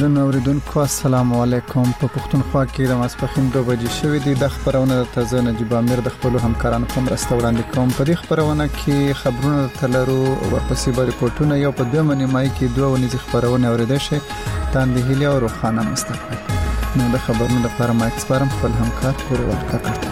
درنو اوریدونکو السلام علیکم. په پښتونخوا کې د ماسپخین 2 بجې شوې دي. د خبرونه تازه نجيب امیر د خپل همکارانو په مرسته وړاندې کوم. په دې خبرونه کې خبرونه تلرو ورپسې به ریپورتونه یو په 2 نیمای کې 2 ونیزي خبرونه اوریدل شي. تاندې هلي او روخانه مستقبل نو د خبرونو لپاره ما اکسپرم خپل همکار پورې ورکړ.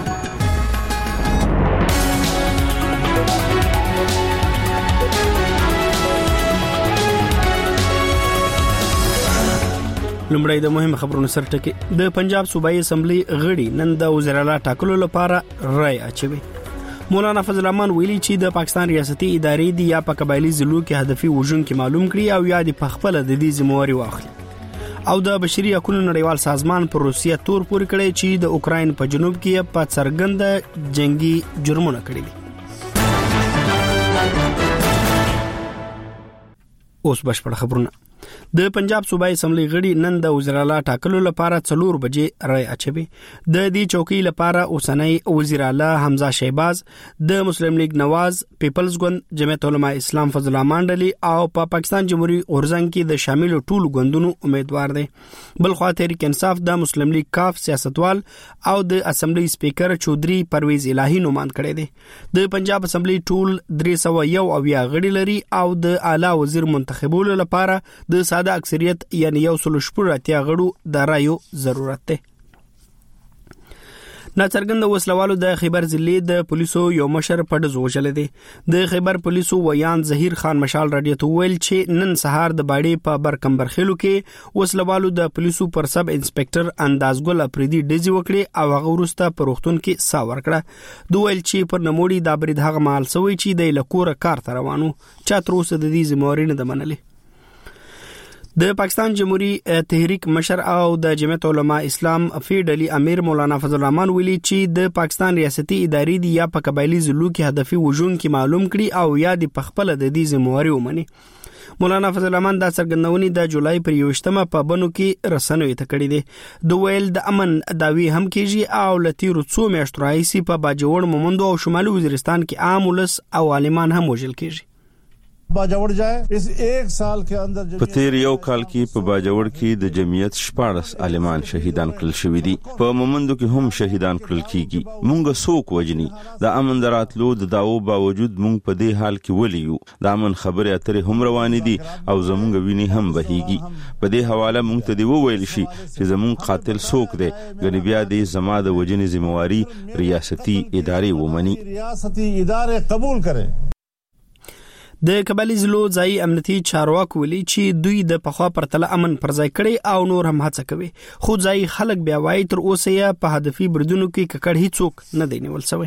لومړی د مهم خبرونو سرټکی. د پنجاب صوبایي اسمبلی غړي نن د وزیر اعلی ټاکلو لپاره رائے اچوي. مولانا فضل الرحمن ویلي چې د پاکستان ریاستي ادارې دی یا په قبایلی ضلعو کې هدفي وژن کې معلوم کړي او یا د پخپل د دې ذمہواری واخلي. او د بشري حقوقو نړیوال سازمان پر روسیه تور پورې کړی چې د اوکراین په جنوب کې په څرګند جنگي جرمونه کړی دي. اوس بشپړ خبرونه. د پنجاب صوبایي اسمبلی غړي نن د وزیر اعلی ټاکلو لپاره 4 بجې رائے اچوي. د دې چوکۍ لپاره اوسنۍ وزیر اعلی حمزه شهباز، د مسلم لیگ نواز، پیپلز ګوند، جمعیت علماء اسلام فضل الرحمن ډلي او په پاکستان جمهوریت غورځنګ کې د شامل ټولو ګوندونو امیدوار دي. بل خو تحریک انصاف، د مسلم لیگ کاف سیاستوال او د اسمبلی سپیکر چودري پرویز الهی نومان کړي دي. د پنجاب اسمبلی ټول 301 غړي لري او د اعلی وزیر منتخبولو لپاره د ساده اکثریت یعنی 180 غړو د رایو ضرورت ده. ناڅرګند وسلوالو د خیبر ضلع د پولیسو یو مشر په ډز وژل دي. د خیبر پولیسو ویان ظهیر خان مشال رادیو ته ویل چې نن سهار د باډي په برکمبرخیلو کې وسلوالو د پولیسو پر سب انسپکټر اندازګل اپریدي ډزي وکړي او هغه ورسته په روغتون کې سا ورکړه. دوی ویل چې پر نموړي د برید هغه مال سوي چې د لکوره کار ته روانو چا تر اوسه د دې ذمہواری نه منلي. د پاکستان جمهوریت تحریک مشر او د جمعیت علماء اسلام فیډلی امیر مولانا فضل الرحمن ویلي چې د پاکستان ریاستي ادارې دی یا په قبایلی ضلعو کې هدفي وژن کې معلوم کړي او یا د پخپل د دې ذمہواری ومني. مولانا فضل الرحمن د څرګندونې د جولای پر 21مه په بنو کې رسنوي ته کړی دی. د ویل د امن داوی هم کېږي او لتیرو څو میاشتو راځي په باجوړ مومندو او شمالي وزیرستان کې عام ولس او عالمان هم وژل کېږي. باجوړ جای اس 1 سال کې اندر په تیر یو کال کې په باجوړ کې د جمعیت 14 عالمان شهیدان کړل شوې دي. په مومندو کې هم شهیدان کړل کیږي. مونږ څوک وجني د امن دراتلو د داو باوجود مونږ په دې حال کې ولیو. د امن خبرې اترې هم روان دي او زمونږ ویني هم بهيږي. په دې حواله مونږ ته دی وویل شي چې زمونږ قاتل څوک دی. غني بیا دې زما د وجنې ذمہواری ریاستي ادارې ومني. ریاستي ادارې قبول کړي. د قبایلی ضلعو ځای امنیتي چارواکو ویلي چې دوی د پخوا پرتله امن پر ځای کړي او نور هم هڅه کوي. خو ځای خلک بیا وایي تر اوسه یې په هدفي بریدونو کې ککړ هیڅوک نه دی نیول شوی.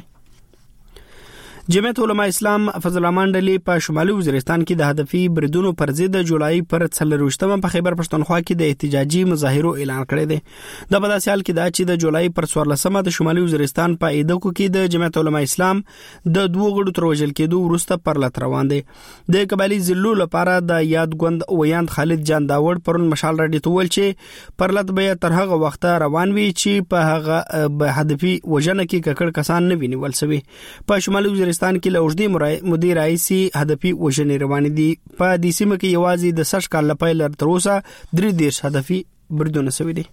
جمعیت علماء اسلام فضل الرحمن ډلي په شمالي وزیرستان کې د هدفي بریدونو پر ضد د جولای پر 24مه په خیبر پښتونخوا کې د احتجاجي مظاهرو اعلان کړی دی. د په داسې حال کې دا چې د جولای پر 14مه د شمالي وزیرستان په ایدکو کې د جمعیت علماء اسلام د 2 غړو تر وژل کېدو وروسته پر لټ روان دي. د قبایلی ضلعو لپاره د یاد ګوند ویاند خالد جان داوړ پرون مشال رادیو ته ویل چې پر لټ به تر هغه وخت روان وي چې په هغه به هدفي وژنه کې ککړ کسان نه وینول شوی. په شمالي وزیرستان کې لوجدي مدیر رئیسي هدفي وژنې روان دي. په دې سیمه کې یوازې د 60 کال لپاره تر اوسه 3 هدفي بریدونه شوي دي.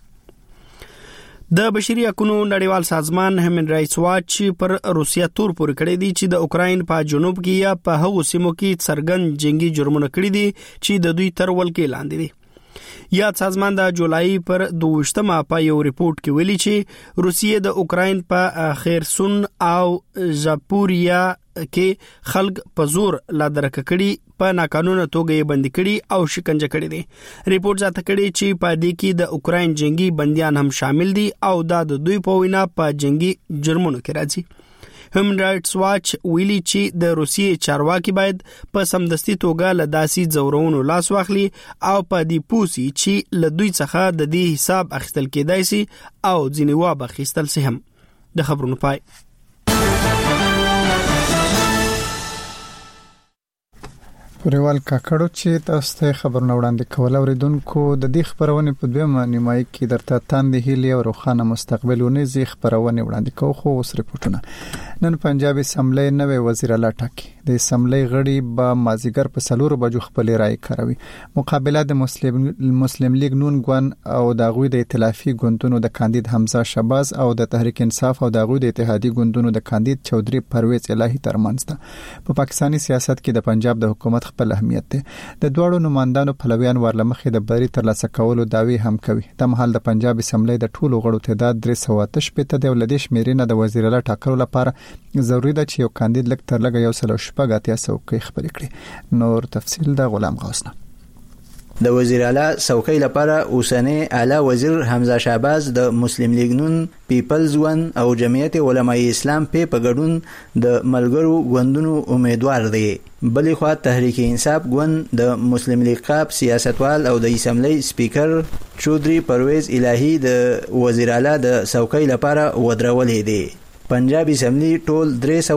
د بشري حقوقو نړیوال سازمان هیومن رائټس واچ پر روسیه تور پورې کړی دی چې د اوکراین په جنوب کې یا په هغو سیمو کې څرګند جنگي جرمونه کړی دي چې د دوی تر ولکې لاندې دي. یاد سازمان د جولای پر 22مه په یو ریپورت کې ویلي چې روسیه د اوکراین په خیرسون او زاپوریا کې خلک په زور لا درک کړي، په ناقانونه توګه یې بندي کړي او شکنجه کړي دي. ریپورت زیاته کړي چې په دې کې د اوکراین جنگي بنديان هم شامل دي او دا د دوی په وینا په جنگي جرمونو کې راځي. هیومن رائټس واچ ویلي چې د روسیې چارواکي باید په سمدستي توګه له داسې ځورونو لاس واخلي او په دې پوسي چې له دوی څخه د دې حساب اخیستل کېدای شي او ځینې واب اخیستل شي هم. د خبرونو پای. پوریوال کاکړو چې تاسو ته خبرونه وړاندې کول اوریدونکو د دې خبرونه په دویمه نیمایي کې درته تاندې هیلي او روښانه مستقبل ونیزي خبرونه وړاندې کوو. خو اوس ریپورتونه نن پنجاب اسمبلی نوې وزیر اعلی ټاکي. د اسمبلی غړي به مازیګر په 4 بجو خپل رائے کوي. مقابله د مسلم لیگ نون ګوند او د غوی د ائتلافي ګوندونو د کاندید حمزه شهباز او د تحریک انصاف او د غوی د اتحادی ګوندونو د کاندید چودري پرویز الهی ترمنځ ده. په پاکستاني سیاست کې د پنجاب د حکومت خپل اهمیت ده. د دوړو نمائندانو پلویان ورلمخې د بری ترلاسه کولو داوی هم کوي. د مهال د پنجاب اسمبلی د ټولو غړو تعداد 388 د ولدیش میرینه د وزیر اعلی ټاکلو لپاره ضروری ده چې یو کاندید لک تر لګ یو سل شپږ اتیا څوکۍ خپل کړي. نور تفصیل د غلام غوسنه. د وزیر اعلی څوکۍ لپاره اوسنی اعلی وزیر حمزه شهباز د مسلم لیگ نون پیپلز ون او جمعیت علماء اسلام په ګډون د ملګرو غوندونو امیدوار دی. بلې خوا تحریک انصاف ګوند د مسلم لیگ قاب سیاستوال او د اسمبلی سپیکر چودري پرویز الهی د وزیر اعلی د څوکۍ لپاره ودرولې دي. پنجاب اسمبلی ټول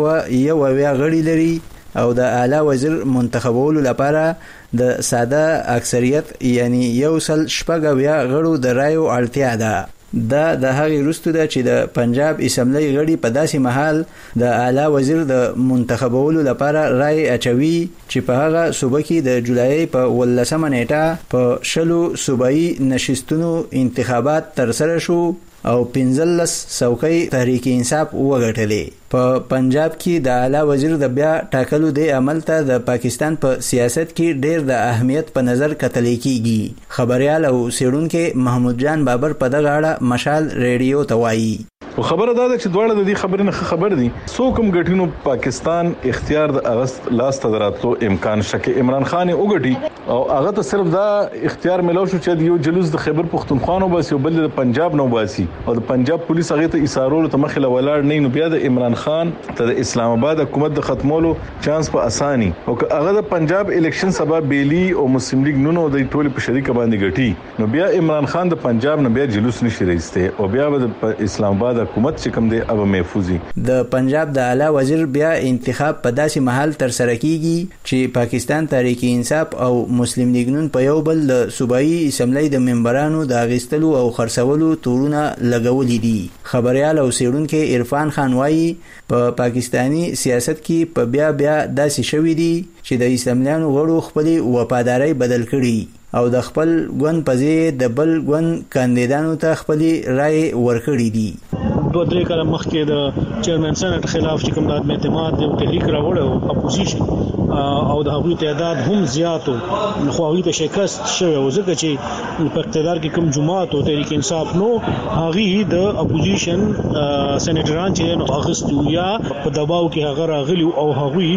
301 غړي لري او د اعلی وزیر منتخبولو لپاره د ساده اکثریت یعنی یو سل شپږ غړو د رایو اړتیا ده. دا د هغې وروسته ده چې د پنجاب اسمبلی غړي په داسې مهال د اعلی وزیر د منتخبولو لپاره رای اچوي چې په هغه صوبه کې د جولای په 18 نیټه په 20 صوبایي نشستونو انتخابات ترسره شو او 15 څوکۍ تحریک انصاف وګټلې. په پنجاب کې د اعلی وزیر د بیا ټاکلو د عمل ته د پاکستان په سیاست کې ډېر د اهمیت په نظر کتل کېږي. خبريال او سیډونکو محمود جان بابر په دغه اړه مشال ریډیو ته وایي. خبره دا ده چې دواړه د دې خبرې نه خبر دي. سو کوم غټینو پاکستان اختیار د اگست لاس ته دراتلو امکان شکه عمران خان اوګټي او هغه ته صرف دا اختیار ملو شو چې یو جلوس د خیبر پختونخوا نو باسي او بل د پنجاب نو باسي او د پنجاب پولیس هغه ته ایثارولو ته مخله ولاړ نه نو بیا د عمران خان ته د اسلام آباد حکومت د ختمولو چانس په اساني او هغه د پنجاب الیکشن سبب بیلی او مسلم لیگ نونو د ټول په شریک باندې غټي نو بیا عمران خان د پنجاب نه بیا جلوس نشي راځته او بیا د اسلام آباد حکومت چې کوم دی اب محفوظي. د پنجاب د اعلی وزیر بیا انتخاب په داسې محل تر سره کیږي چې پاکستان تحریک انصاف او مسلم لیگ نون په یو بل د صوبایي اسمبلی د ممبرانو د اغستلو او خرڅولو تورونه لګولې دي. خبريال او سیډونکو عرفان خان وایي په پاکستانی سیاست کې په بیا داسې شوې دي چې د اسلامیانو غړو خپل وفاداری بدل کړي او د خپل ګوند په ځای د بل ګوند کاندیدانو ته خپل رائے ورکړي دي. 2-3 کال مخکې د چیرمن سنټ خلاف چې کوم د اعتماد د تحریک راوړو اپوزیشن او د هغوی تعداد هم زیاتو خو هغوی ته شکست شوی او ځکه چې په اقتدار کې کوم جماعت او تحریک انصاف نو هغوی د اپوزیشن سېنیټران چې نو اغستو یا په دباو کې هغه راغلی او هغوی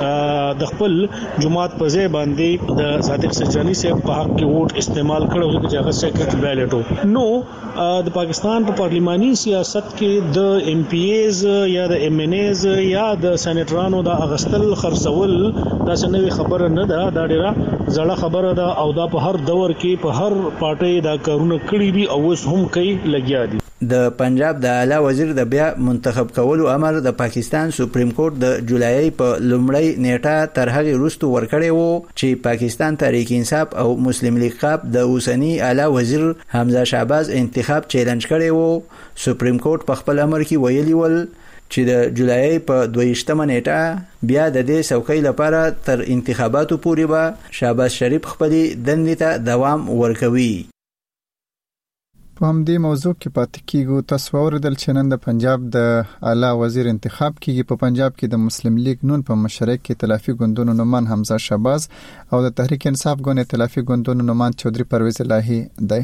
د خپل جماعت په ځای باندې د صادق سجانی سے په حق کې ووټ استعمال کړو چې هغه سیکریټ بیلټو نو د پاکستان په پارلیماني سیاست کې د ایم پی ایز یا د ایم ان ایز یا د سېنیټرانو د اغستل خرڅول دا څنګه خبره نه ده. دا ډیره زړه خبره ده او دا په هر دور کې په هر پارټي دا کارونه کړی دي او اوس هم کوي لګیا دي. د پنجاب د اعلی وزیر د بیا منتخب کولو امر د پاکستان سپریم کورټ د جولای په لومړی نیټه تر هغه وروسته ورکړی وو چې پاکستان تحریک انصاف او مسلم لیگ قاب د اوسنی اعلی وزیر حمزه شهباز انتخاب چیلنج کړی وو. سپریم کورټ په خپل امر کې ویلي ول چې د جولای په 22 نیټه بیا د دې څوکۍ لپاره تر انتخاباتو پورې به شهباز شریف خپل دندې ته دوام ورکوي. په همدې موضوع کې پاتې کیږو. تاسو اوریدل چې نن د پنجاب د اعلی وزیر انتخاب کیږي. په پنجاب کې د مسلم لیگ نون په مشرک کې ائتلافي ګوندونو نومان حمزه شهباز او د تحریک انصاف ګوند ائتلافي ګوندونو نومان چودري پرویز الهی دی.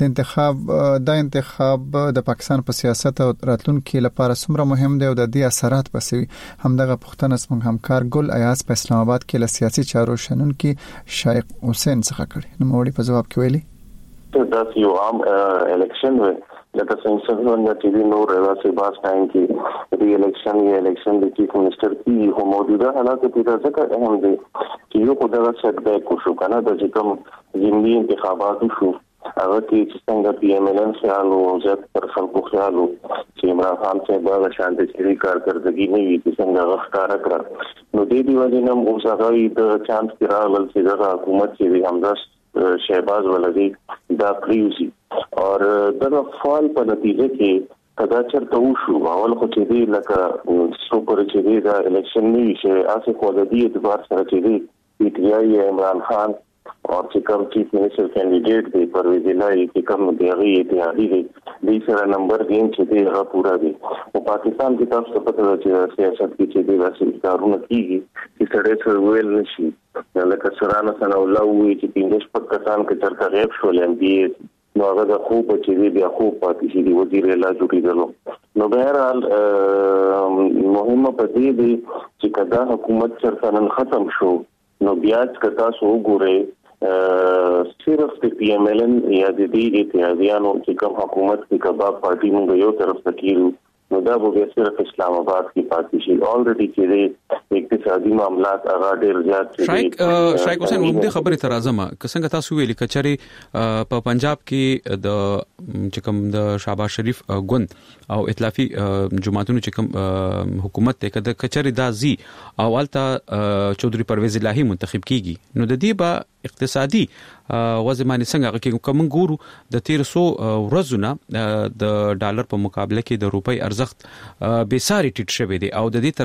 د انتخاب د پاکستان په سیاست او راتلونکو لپاره څومره مهم دی او د دې اثرات پسوي همدغه پښتنه څنګه همکار ګل ایاز په اسلام آباد کې له سیاسي چارو شنن کې شایق حسین څخه کړي. نو موري په جواب کې ویلي دا یو عام الیکشن و لکه څنګه چې ټي وی نور راځي باس ټایم کې ری الیکشن د چیف منسٹر کی هو موجوده حالات په ځکه اهم دي چې یو خدای سټ بیک شو کنه د کوم زمینی انتخابات شو هغه کې څنګه پی ایم ال ان خیال او زیات پر خلکو خیال چې عمران خان صاحب د شانتي کارکردګي نه وي چې څنګه غښتاره کړ نو د دې وجه نه موږ هغه د چانس کې راغلل چې د حکومت چې حمزه شهباز ولدي دا پریوزي او د فعال په نتیجه کې کدا چرته وشو اول خو چې دی لکه سوپر چې دی دا الیکشن نه وي چې اسه خو د دې اعتبار سره چې دی پی ټی آی عمران خان او چې کوم چیف منسٹر کینډیډیټ دی پرویز الهی چې کوم دی هغه اتحادی دی د سره نمبر دین چې دی هغه پورا دی او پاکستان کې تاسو ته پته ده چې سیاست کې چې دی واسي کارونه کیږي چې سړی سره ویل نشي لکه سرانه سره الله وی چې پینځه شپږ کسان کې چرته غیب شول ام بي نو هغه د خوب چې دی بیا خوب پاتې شي دی وزیر اعلی جوړیدلو نو بهرحال مهمه پدې دی چې کدا حکومت چرته نن ختم شو نو بیا کدا سو ګوره صرف د پی ایم ال ان یا د دې اتحادیانو چې کوم حکومت کې کباب پارټي موږ یو طرف ته کیږو نو دا به صرف اسلام آباد کې پاتې شي الریډي چې د اقتصادي معاملات هغه ډېر زیات دي شایق حسین ومدي خبره تر اعظم څنګه تاسو ویلي کچري په پنجاب کې د چې کوم د شهباز شریف ګوند او ائتلافي جماعتونو چې کوم حکومت ته کده کچري دازي اولته چودري پرویز الهی منتخب کیږي نو د دې با اقتصادي وزمانه څنګه کې کوم ګورو د 1300 ورځونه د ډالر په مقابله کې د روپۍ ارزښت به ساري ټیټ شوی دی او د دې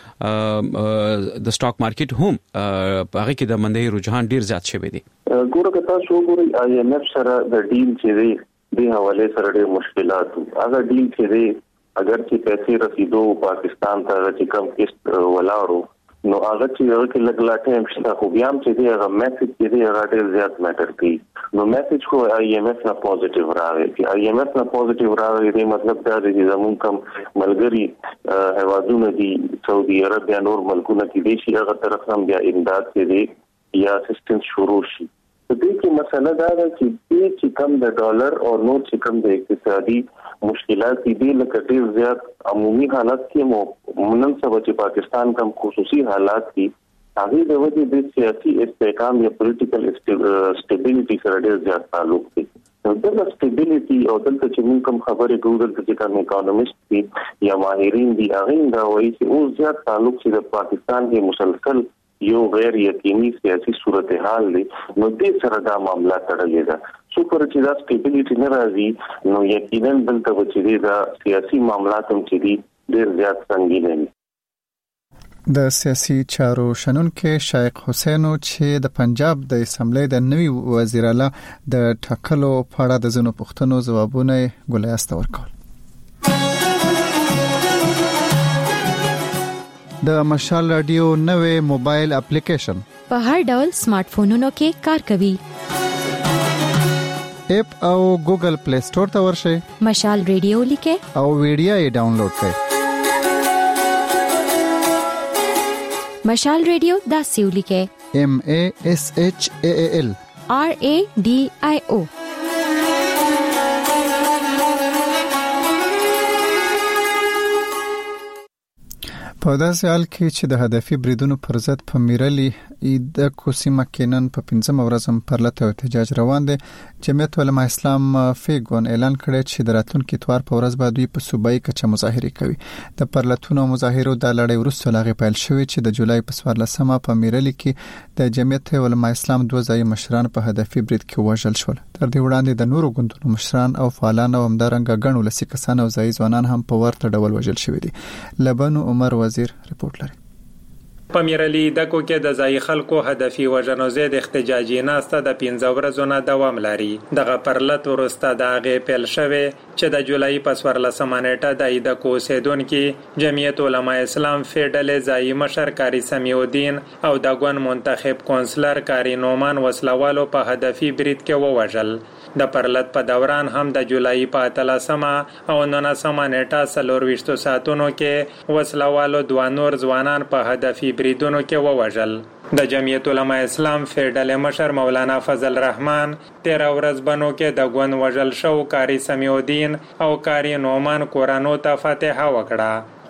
ترڅنګ د سٹاک مارکیټ هم هغه کې د منډي رجحان ډیر زیات شوی دی ګوره که تاسو وګورئ آی ایم ایف سره د ډیل چې دی د حواله سره ډیر مشکلات هغه ډیل چې دی اگر چې پیسې رسیدو پاکستان ته چې کم قسط ولاړو نو هغه چې لګلا ټایم شته خو بیا هم چې دی هغه میسج چې دی هغه ډیر زیات میټر کوي نو میسج خو آی ایم ایف نه پوزټیو راغی چې آی ایم ایف نه پوزټیو راغی دی مطلب دا دی چې زموږ کوم ملګری هوادونه دي سعودي عرب یا نور ملکونه کې دي چې هغه طرف هم بیا امداد کې دی یا اسسټنس شروع شي د دې کې مسله دا ده چې کم د ډالر او نور چې کم د اقتصادي مشکلات دي لکه ډیر زیات عمومي حالات کې نن سبا چې پاکستان کم خصوصي حالات دي هغه د وجه د سیاسي استحکام یا پولیټیکل stability سره ډیر زیات تعلق دی نو د stability او دلته چې موږ کوم خبرې کوو دلته چې کوم اکونومست دي یا ماهرین دي هغه دا وایي چې اوس زیات تعلق چې د پاکستان کې مسلسل یو غیر یقیني سیاسي صورتحال دی نو دې سره دا معاملہ تړلې ده څو پر چې دا stability نه راځي نو یقینا دلته چې دا سیاسي معاملات هم چې دي ډېر زیات سنگین دي د سیاسي چارو شنونکو شایق حسین چې د پنجاب د اسمبلی د نوي وزیر اعلی د ټاکلو په اړه د زنو پښتنو ځوابونه ګولیاست ورکول د مشال رادیو نوې موبایل اپلیکیشن په هر ډول سمارټ فونونو کې کار کوي اپ او ګوګل پلی سٹور ته ورشئ مشال رادیو لیکه او ویډیو یې ډاونلوډ کړئ مشال رادیو دا سیو لیکه MASHAAL RADIO په داسې حال کې چې د هدفي بریدونو پر ضد په میرلي د کوسیما کینن په 15 ورځم پرلته احتجاج روان دي جمعیت علماء اسلام فیګون اعلان کړی چې د راتلونکي اتوار په ورځ باندې دوی په صوبایي کچه مظاهره کوي د پرلتونو مظاهرو د لړۍ وروسته لاغې پیل شوې چې د جولای په 14مه په میرلي کې د جمعیت علماء اسلام دوه ځای مشران په هدفي برید کې وژل شول تر دې وړاندې د نورو ګوندونو مشران او فعالان او همدارنګه ګڼو لسی کسان او ځای ځوانان هم په ورته ډول وژل شوي دي لبنو عمر وزیر ریپورت لري په میرلي دکو کې د ځای خلکو هدفي وژنو ضد احتجاجي ناسته د 15 ورځې نه دوام لري دغه پرلت ورسته د هغې پیل شوی چې د جولای په 14مه نیټه د دکو اوسیدونکو جمعیت علماء اسلام فیډل ځای مشر کاری سمیع الدین او د ګوند منتخب کونسلر کاری نومان وسلوالو په هدفي برید کې ووژل د پرلت په دوران هم د جولای په 13مه او 19مه نیټه 24 ساعتونو کې وسلوالو دوه نور ځوانان په هدفي بریدونو کې ووژل د جمعیت علماء اسلام فیډل مشر مولانا فضل رحمان 13 ورځ بنو کې د ګوند وژل شو کاری سمیع الدین او کاری نومان کورانو ته فتح وکړه خو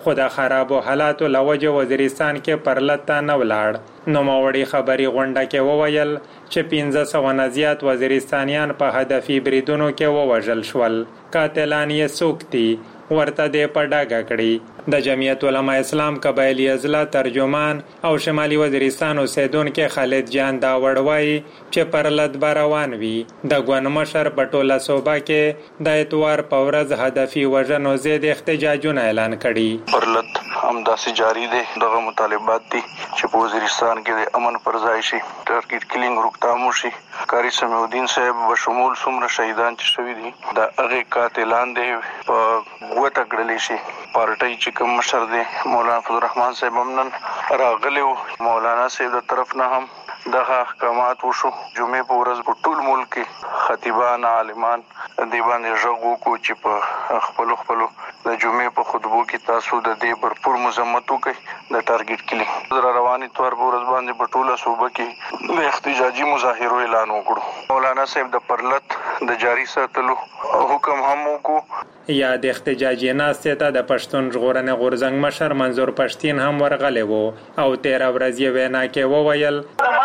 خو د خرابو حالاتو لوجه وزیرستان کې پرلط نه ولاړ. نو موړي خبري غونډه کې وویل چې 1500 نه زیات وزیرستانیان په هدفي بریدونو کې ووژل شول. قاتلان یې څوک دي ورته د پډاګه کړي. د جمعیت علماء اسلام قبایلی اضلاع ترجمان او شمالي وزیرستان اوسیدونکو خالد جان دا وړوي چې پرلط روان وي. د ګوند مشر په ټوله صوبه کې د اتوار په ورځ هدفي وژنو ضد احتجاجونه اعلان کړي. پرلط همداسې جاری دي. دغه مطالبات دي چې په وزیرستان کې د امن پر ځای شي، ټارګټ کلینګ روکتام شي. قاری سمیع الدین صاحب بشمول څومره شهیدان چې شوي دي د هغه قاتلان دي په ګوته کړلی شي. پارټي چې کوم مشر دی مولانا فضل الرحمن صاحب هم نن راغلی و. مولانا صاحب د طرف نه هم دغه احکامات وشو. جمعې په ورځ په ټول ملک کې خطیبان عالمان دی باندې غږ وکړو چې په خپل د جمعې په خطبو کې تاسو د دې برپور مذمت وکړئ د ټارګټ کلینګ رواني تور په ورځ باندې په ټوله صوبه کې د احتجاجي مظاهرو اعلان وکړو. مولانا صاحب د پرلط د جاری ساتلو حکم هم وکړو. یا د احتجاجي ناستې ته د پښتون ژغورنې غورځنګ مشر منظور پښتين هم ورغلی وو او 13 ورځې وینا کې وویل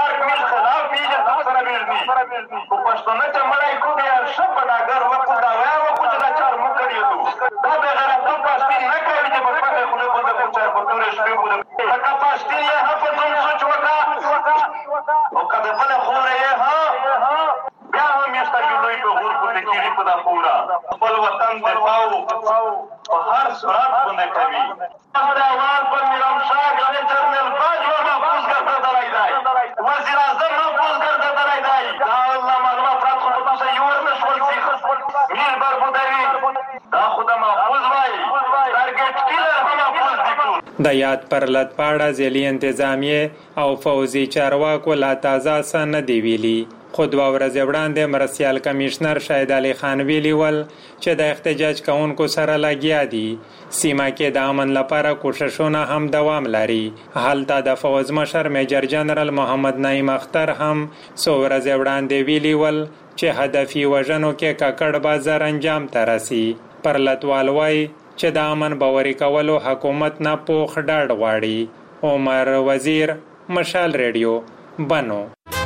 پښتون ته مړای کو بیا شپ داګر وکړه دا وکړه چې دا چار مو کړی دا به غره په پښتين نه کوي چې په پټه خله باندې په چار په تورې شپې بوله دا پښتين یې په کوم سوچ وکړه او کله بل خوره یې ها بیا هم یې ستګلوي په غور په کې په دا پورا خپل وطن دفاع په هر صورت باندې کوي. دا وال په میرام شاه غره جنرال باجوړ محفوظ ګرځا درای دی وزیر اعظم محفوظ ګرځا درای دی. دا الله معلومات راځو په تاسو یو ورنشول سي میر بر بودوي دا خدای محفوظ وای ټارګټ کیلر هم محفوظ دي. د یاد پرلط پاړه ځلی انتظامیه او فوزي چارواکو لا تازه سن دی ویلي. خو 2 ورځې وړاندې مرستیال کمشنر شاهد علي خان ویلي ول چې د احتجاج کوونکو سره لګیا دي. سیمه کې د امن لپاره کوششونه هم دوام لري. هلته د فوز مشر میجر جنرال محمد نعیم اختر هم 100 ورځې وړاندې ویلي ول چې هدفي وژنو کې ککړ بازار انجام ته رسي. پرلطوال وای چې د امن باوري کولو حکومت نه پوخ ډاډ غواړي. عمر وزیر، مشال ریډیو، بنو.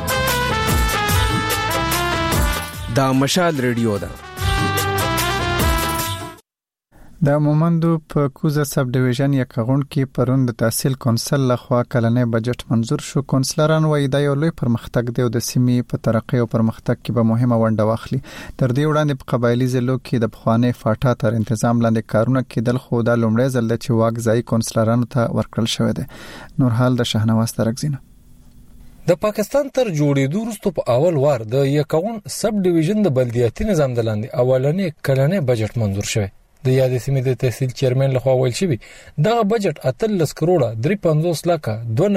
دا مشال ریډیو ده. د مومندو په کوزه سب ډیویژن یکغون کې پرون د تحصیل کونسل لخوا کلنې بجټ منظور شو. کونسلران وایي دا یو لوی پرمختګ دی او د سیمې په ترقۍ او پرمختګ کې به مهمه ونډه واخلي. تر دې وړاندې په قبایلی ضلعو کې د پخوانی فاټا تر تنظیم لاندې کارونه کېدل، خو دا لومړی ځل دی چې واک ځای کونسلرانو ته ورکړل شوی دی. نورحال د شهنواز ترکزینه. د پاکستان تر جوړېدو وروسته په اول وار د یکغون سب ډیویژن د بلدیاتي نظام د لاندې اولنې کلنې بجټ منظور شوی. د یادې سیمې د تحصیل چیرمن لخوا ویل شوی دغه بجټ 13 کروڑ 350 لک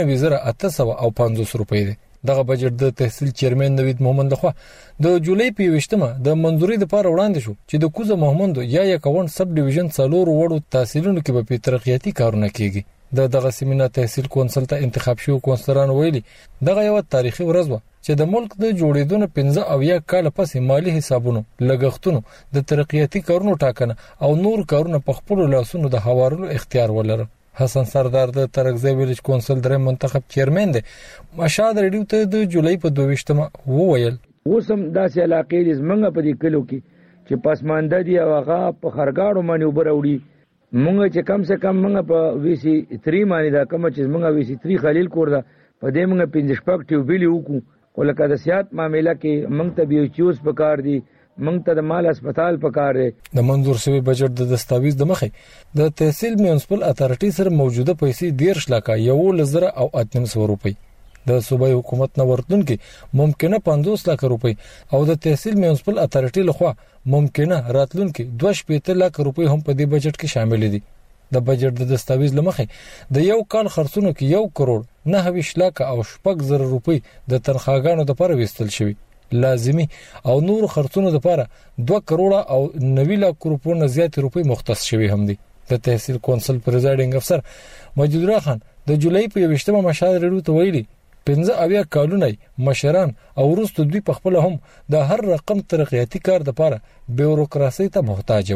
92,850 روپۍ دی. دغه بجټ د تحصیل چیرمن نوید محمد لخوا د جولای په 20مه د منځوري لپاره وړاندې شو چې د کوزه محمد یا یکغون سب ډیویژن څلور وړو تحصیلونو کې به ترقیاتي کارونه کیږي. دغه سیمینار تحصیل کونسل ته انتخاب شو کونسلران ویلي دغه یو تاریخي ورځ و چې د ملک د جوړېدو 15 او یا کال پسې مالی حسابونو، لګښتونو، د ترقیاتي کارونو ټاکنه او نور کارونه په خپل لاسونو د حوارلو اختیار ولرل. حسن سردار د ترکزی ویلج کونسل درې منتخب چیرمن دی. مشاد ریډیو ته د جولای په 22مه وویل اوسم داسې علاقې دې زمنګ په دې کلو کې چې پسمانده دي او هغه په خرګاړو باندې وبروړي. مونږ چې کم سے کم مونږ په ویسی 3 باندې دا کوم چې مونږ ویسی 3 خلیل کور دا په دې مونږ 15 شپږ ټیوبلی وکړو. ولکه د سیاحت معاملې کې مونږ ته به چوز پکار دي، مونږ ته د مال هسپتال پکار دی. د منظور شوی بجټ د دستاویز د مخې د تحصیل میونسپل اتارټي سره موجوده پیسې 13 لک 1,800 روپۍ د صوبایي حکومت نه ورتونکي ممکنه 50 لک روپۍ او د تحصیل میونسپل اتارټي لخوا ممکنه راتلونکي 2.5 لک روپۍ هم په دې بجټ کې شامل دي. د بجټ د دستاویز لمخې د یو کال خرڅونو کې 1 کروڑ 9 لک او 7,000 روپۍ د تنخواګانو لپاره وستل شوی. لازمی او نور خرڅونو لپاره 2 کروڑ او 9 لک روپۍ نه زیات روپۍ مختص شوی هم دي. د تحصیل کونسل پریزایډینګ افسر مجید الله خان د جولای په 20مه مشال ریډیو ته ویلي 15 کالونه مشران او وروسته دوی په خپل هم د هر رقم ترقیاتي کار لپاره بیوروکراسي ته محتاج وو.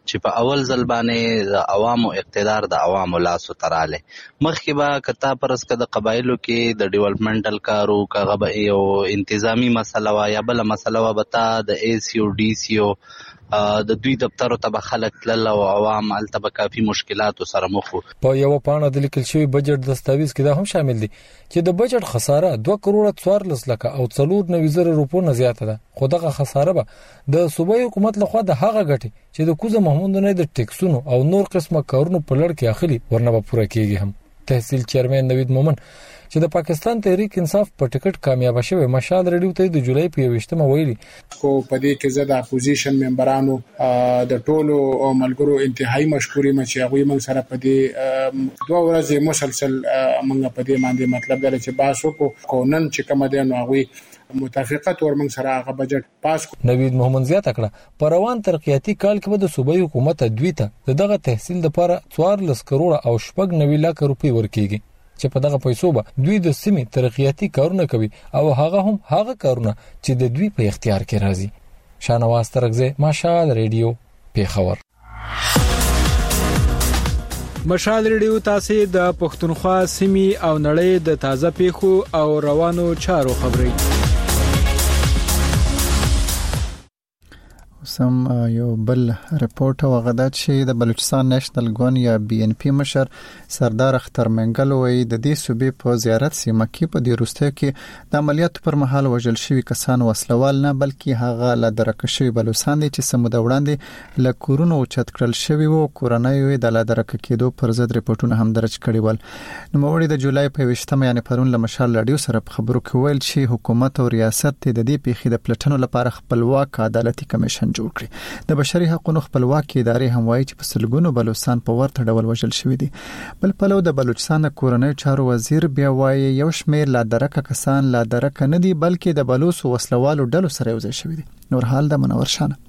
چې په اول ځل باندې د عوامو اقتدار د عوامو لاسو تراله. مخکې به کتا پرس که د قبایلو کې د ډیولپمنټل کارو کغه به یو انتظامی مسله وا یا بل مسله وا بتا د ای سی او ډي سی او د دوی دفترو ته خلک تلل او عوام هلته به کافي مشکلاتو سره مخ وو. په یو پاڼه د لیکل شوی بجټ دستاویز کې دا هم شامل دي چې د بجټ خساره 2 کروڑ 14 لک او 490 روپو نه زیاته ده. خو دغه خساره به د صوبایي حکومت لخوا د هغه غټي چې د کوزه محمود نه د ټیکسونو او نور قسمه کارونو په لړ کې اخلي ورنه به پوره کیږي. هم تحصیل چیرمن نوید مومن چې د پاکستان تحریک انصاف په ټیکټ کامیاب شوه مشال ریډیو ته د جولای په 28مه ویلي کو پدې کې زه د اپوزیشن ممبرانو د ټولو ملګرو انتهایی مشکوري مچ هغه موږ سره پدې 2 ورځې مسلسل موږ پدې باندې مطلب دا چې باسو کو نن چې کوم دی نو هغه متفقت ورمن سره هغه بجټ پاس. نوید محمد زیاته کړه په روان ترقیاتي کال کې د صوبایي حکومت دوی ته دغه تحصیل لپاره 14 کروڑ او 9 لک روپۍ ورکیږي چې په دغه پیسو به دوی د سیمې ترقیاتي کارونه کوي او هغه هم هغه کارونه چې د دوی په اختیار کې راځي. شانواز ترغزه مشال ریډیو پیښور. مشال ریډیو تاسو د پښتونخوا سیمې او نړۍ د تازه پیښو او روانو چارو خبري سم یو بل رپورت او غدا چې د بلوچستان نېشنل ګوند یا بي ان پی مشر سردار اختر منګل وایي د دې صوبې په زیارت سیمه کې په دې روسته کې د عملیاتو پر مهال وژل شوی کسان وسلوال نه بلکې هغه لا درکه شوی بلوچستان دي چې سمود وړاندې ل کورونو چت کړل شوی وو کورنۍ د لا درکه کېدو پر ضد رپورټونه هم درج کړي ول. نو موري د جولای په 28مه یعنی پرون له مشال رادیو سره په خبرو کې ویل چې حکومت او ریاست د دې پیښې د پلټنو لپاره خپلواک عدالتي کمیشن جوړ کړی. د بشري حقوقو خپلواکي ادارې هم وایي چې په سلګونو بلوچستان په ورته ډول وژل شوی دي. بل پلو د بلوچستان کورنۍ چارو وزیر بیا وایي یو شمېر لا درکه کسان لا درکه نه دي بلکې د بلوچ وسلوالو ډلو سره یوځای شوی دي. نور حال د منور شانه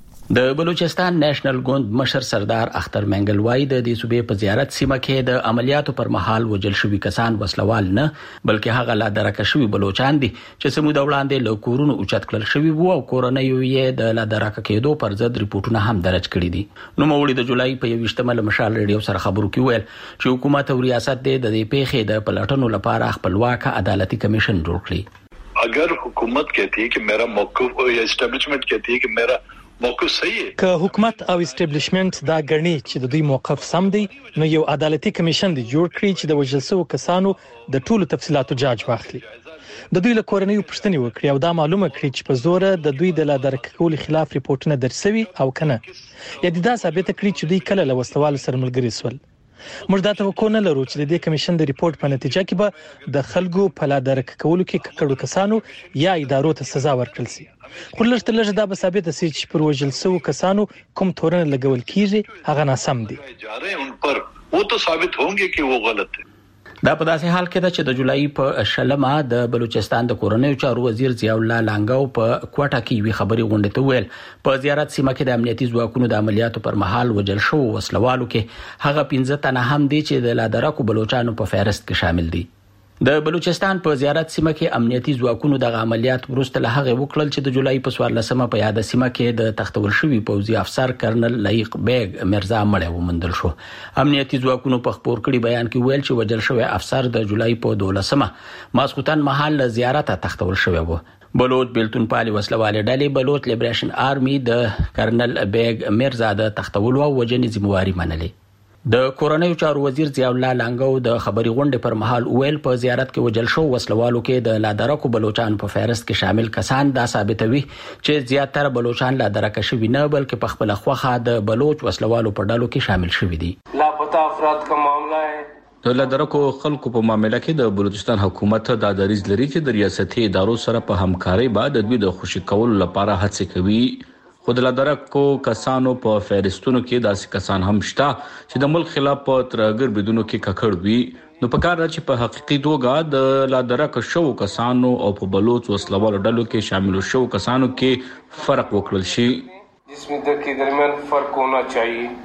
د بلوچستان نېشنل ګوند مشر سردار اختر منګل وای د دې صوبې په زیارت سیمه کې د عملیاتو پر مهال وجل شوی کسان وسلوال نه بلکې هغه لا درکه شوی بلوچستان دي چې سمود وړاندې له کورونو اوچت کړل شوی وو او کورنۍ یې د لا درکه کېدو پر ضد رپورټونه هم درج کړي دي. نو موري د جولای په 28مه له مشال ریډیو سره خبرو کې ویل چې حکومت او ریاست د دې پیښې د پلټنو لپاره خپلواک عدالتي کمیشن جوړ کړي. اگر حکومت کہتی ہے کہ میرا موقف یا اسٹیبلشمنٹ کہتی ہے کہ میرا موقف صحیح ہے که حکومت او اسټابلیشمنت دا ګڼي چې د دوی موقف سم دی نو یو عدالتي کمیشن دی جوړ کړي چې د وژل شوو کسانو د ټولو تفصيلاتو جاج واخلي. د دوی له کورنۍ پوښتنې وکړي او دا معلومه کړي چې په زور د دوی د لا درک کول خلاف ریپورتونه درسوي او کنه یا دا ثابت کړي چې دوی کله له وسلوال سره ملګری سول. موږ دا توقع نه لرو چې د دې کمیشن د ریپورت په نتیجه کې به د خلکو په لا درک کولو کې ککړو کسانو یا ادارو ته سزا ورکړل شي. خو لږ تر لږه دا به ثابت شي چې پر وژل شوو کسانو کوم تورن لګول کیږي هغه ناسم دي. ان پر وہ تو ثابت ہوں گے کہ وہ غلط ہے. دا په داسې حال کې ده چې د جولای په شلمه د بلوچستان د کورنۍ چارو وزیر ضیاء الله لانګاو په کوټه کې وی خبري غونډه ته ویل په زیارت سیمه کې د امنیتي ځواکونو د عملیاتو پر مهال وژل شو وسلوالو کې هغه 15 تنه هم دي چې د لادرکو بلوچستانو په فهرست کې شامل دي. د بلوچستان په زیارت سیمه کې امنیتي ځواکونو د عملیات وروسته له هغه وکړل چې د جولای په 14مه په یاد سیمه کې د تختول شوی پوځي افسر کرنل لایق بیگ مرزا مړ ومندل شو. امنیتي ځواکونو په خبر کړي بیان کې ویل چې وژل شوی افسر د جولای په 12مه ماسخوتن مهال له زیارت تختول شوی و. بلوچ بیلتون پالي وسلواله ډلې بلوچ لیبریشن آرمي د کرنل بیگ مرزا د تختول او وجنې ذمہواری منلې. د کورنۍ چارو وزیر ضیاء الله لانګاو د خبري غونډې پر مهال ویل په زیارت کې وجل شو وسلوالو کې د لادرکو بلوچستان په فهرست کې شامل کسان دا ثابتوي چې زیاتره بلوچستان لادرکه شوی نه بلکې په خپل خوخه د بلوچ وسلوالو په ډلو کې شامل شوی دي. لاپتا افراد کا معاملہ ہے. د لادرکو خلکو په معاملې کې د بلوچستان حکومت د دریز لري چې د ریاستي ادارو سره په همکاري بعد د دوی د خوشی کولو لپاره هڅه کوي. خود لادرکو کسانو په فهرستونو کې داسې کسان هم شته چې د ملک خلاف په ترګر بدونو کې ککړ وي. نو په کار چې په حقيقي توګه د لادرک شو کسانو او په بلوچ وسلوالو ډلو کې شامل شو کسانو کې فرق وکړل شي جسمه د کې درمیان فرق ہونا چاہیے.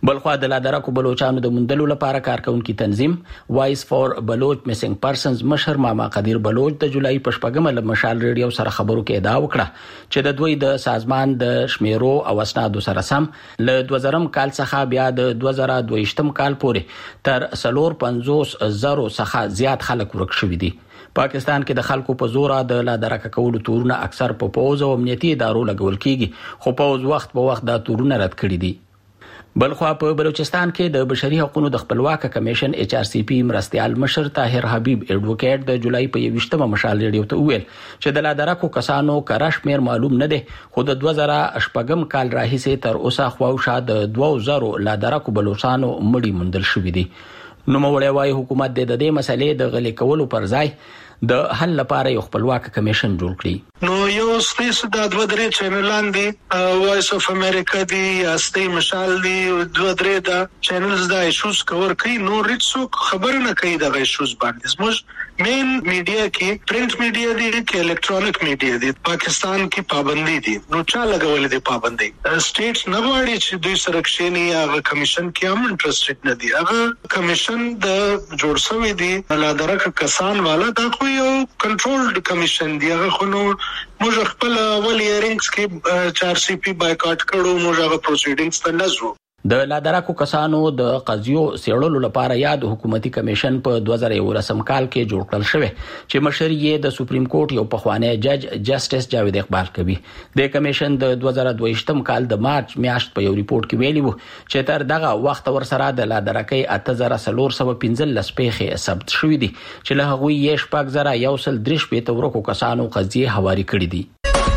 بلخوا د لادرکو بلوچستان د مندلو لپاره کارکونکو تنظیم وایس فور بلوچ میسنګ پرسنز مشر ماما قدیر بلوچ د جولای په 8 ل مشال ریډیو سره خبرو کې ادعا وکړه چې د دوی د سازمان د شمیرو او اسنادو سره سم له 2000 کال څخه بیا د 2022 کال پورې تر 450,000 څخه زیات خلک ورک شوي دي. پاکستان کې د خلکو په زور د لادرکه کولو تورونه اکثر په پوز او امنیتي ادارو لګول کیږي خو پوز وخت په وخت دا تورونه رد کړي دي. بلخوا په بلوچستان کې د بشري حقوقو د خپلواک کمیشن HRCP مرستيال مشر طاهر حبیب ایڈوکیټ د جولای په 21 مشال ریډیو ته ویل چې د لادرکو کسانو کرش میر معلوم نه دي خو د 2008 کال راهیسې تر اوسه خواوشا د 2000 لادرکو بلوچستانو مړی مندل شوې دي. نو مولوي وايي حکومت د دې مسلې د غلي کولو پر ځای د حل لپاره یو خپلواک کمیشن جوړ کړي. نو یو سپیس د 2-3 چینلان دي وایس اف امریکا دي استي مشال دي 2-3 دا چینلز دا ایشوز کور کوي نو ریټسو خبر نه کوي د ایشوز باندې زموږ مین میډیا کې پرنٹ میډیا دي کې الکترونیک میډیا دي پاکستان کې پابندي دي نو چا لګول دي پابندي سټیټس نه غواړي چې دوی سرکشنی هغه کمیشن کې هم انټرېستډ نه دي هغه کمیشن د جوړ شوی دي لادرک کسان والا دا یو کنټرولډ کمیشن دی هغه خو نو موږ خپل اول هیرینګز کې 4CP بایکاټ کړو موږ هغه پروسیډینګز ته نزو. د لادرکو کسانو د قضیو سیړلو لپاره یاد حکومتي کمیشن په 2019 کال کې جوړ کړل شوی چې مشر یې د سپریم کورټ یو پخوانی جج جسټس جاوید اقبال کوي. د کمیشن د 2022 کال د مارچ میاشت په یو ریپورت کې ویلي وو چې تر دغه وخت ورسره د لادرکۍ 8415 پیښې ثبت شوې دي چې له هغوی یې 6113 ورکو کسانو قضیې حواله کړې دي.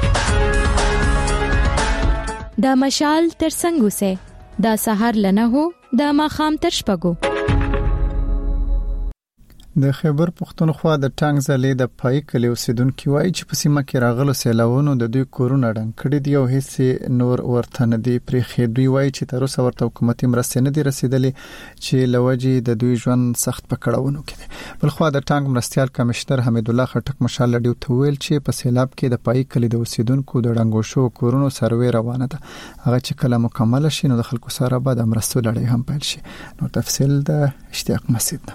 د مشال ترڅنګ سه دا سحر لنه هو د ماخام تر شپګو. د خیبر پښتونخوا د ټانګ ځلې د پای کلی اوسیدونکو وایي چې په سیمه کې راغلو سیلاوونو د دوی کورونه ډنګ کړي دي او هیڅ نور ورته نه دی پرې خېدوی وایي چې تر اوسه ورته حکومتي مرستې نه دي رسیدلې چې لوجې د دوی ژوند سخت پکړاونو کې. بلخوا د ټانګ مرستيال کمشنر حمید الله خټک مشال لډیو ته ویل چې په سیلاب کې د پای کلی د اوسیدونکو د ډنګو شو کورونو سروې روانه ده هغه چې کله مکمل شي نو د خلکو سره به د مرستو لړۍ هم پیل شي. نو تفصیل د اشتیاق مسعود.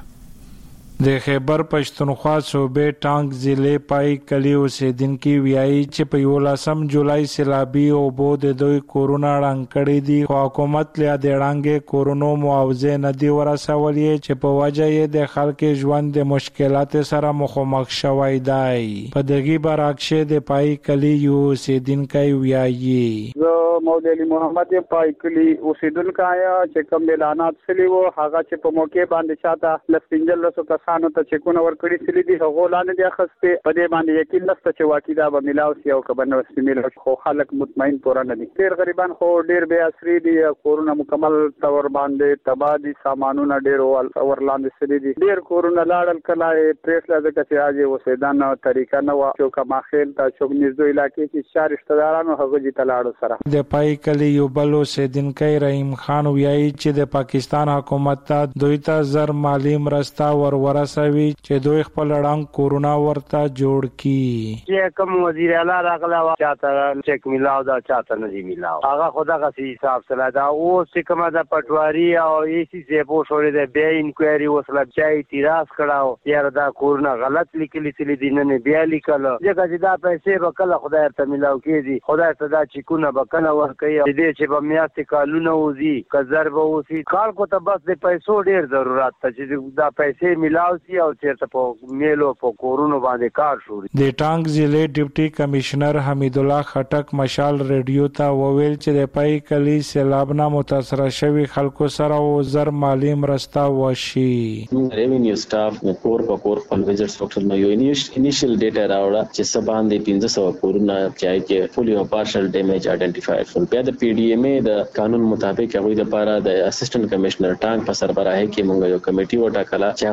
د خیبر پښتونخوا صوبې ټانګ ضلع پای کلی اوسیدونکو ویایي چې په 18 جولای سیلابي او بو د دوی کورونه ړنګ کړي دي خو حکومت له د ړنګ کورونو معاوضه نه دی ورسولې چې په وجه یې د خلکو ژوند د مشکلات سره مخامخ شوی دی. په دغه برعکس د پای کلی اوسیدونکو ویایي مولوی علی محمد پای کلی اوسیدونکو آیا چې کوم اعلانات سلی وو هغه چې په موقع باندې چاته لسپینجل رسو کسانو ته چکونه ورکړي سلی دي هغه لاندې د اخسته په دې باندې یقین نشته چې واقعي دا به ملاو سی او کبنه استعمال خو خلک مطمئن پوره نه دي. ډیر غریبان خو ډیر بے اثرې دي کورونه مکمل تور باندې تبادي سامانونه ډیر ورلاندې سلی دي ډیر کورونه لاړل کله پریسلا ځکه چې اجي وسیدان طریقه نه وا چې کما خیل ته چوک نږدې علاقې کې شهر رشتہدارانو هغه دي تلاړو سره. د پای کلی یو بل اوسیدونکو رحیم خان ویایي چې د پاکستان حکومت ته دوی ته زر مالی مرسته ورسوي چې دوی خپل ړنګ کورونه ورته جوړ کړي. چې کوم وزیر اعلی راغلا چاته چک میلاو دا چاته نه دی میلاو هغه خدای غسی حساب سره دا او چې کومه د پټواری او ایسی زیبو شوړې د بیا انکوایري وسله چې اعتراض کړهو یاره دا کورونه غلط لیکلي تل دي نه بیا لیکل چې دا پیسې وکړه خدای ته میلاو کېږي خدای ته دا چکونه بکنه ورکړي دې چې په میاشتې کالونه وزي کزر به وسی کال کو ته بس د پیسو ډیر ضرورت ته چې دا پیسې میلاو سی او چیرته په میلو په کورونو باندې کار شوري. د ټانګ ضلع ډیپټي کمشنر حمید الله خټک مشال ریډیو ته وویل چې د پای کلی سیلاب نه متاثر شوی خلکو سره او زر مالی مرسته وشي. ریوینیو سټاف کور په کور خپل ویزټس وکړل نو یو انیشل ډیټا راوړه چې سبا باندې 1500 کورونه چې فولي او پارشل ډیمیج آئیډنټیفاید شول. بیا د پی ډی ایم ای د قانون مطابق هغه د لپاره د اسسټنټ کمشنر ټانګ په سربراهي کې موږ یو کمیټي وټاکله چې هغه د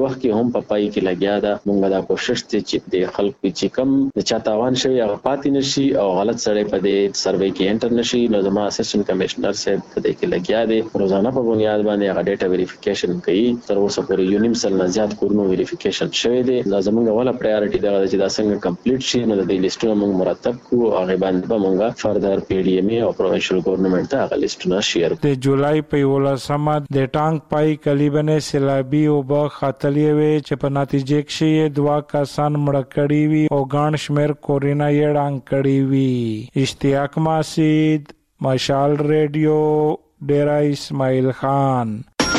وخت کې هم په پای کې لګیا ده. موږ دا کوشش چې د خلکو چې کم د چا تاوان شوی هغه پاتې نشي او غلط سړی په دې سروې کې انټر نشي. نو زما اسسټنټ کمشنر صاحب په دې کې لګیا دی، روزانه په بنیاد باندې هغه ډیټا ویریفیکیشن کوي. تر اوسه پورې یو نیم سل نه زیات کورونو ویریفیکیشن شوی دی. لازم موږ ولا پرایورټي دا چې دا څنګه کمپلیټ شي. نو د دې لیستونه موږ مرتب کوو، هغه باندې به موږ فردر پی ډی ایم او پروینشل ګورنمنت ته هغه لیستونه شیر کوو. د جولای په 11 د ټانک پای کلیبنه سیلابي او به خاتلې وي چې په نتیجه کې 2 کسان مړ کړي وي او ګڼ شمېر کورونا یې ډانګ کړي وي. اشتیاق ماسید، مشال ریډیو، ډیرا اسماعیل خان.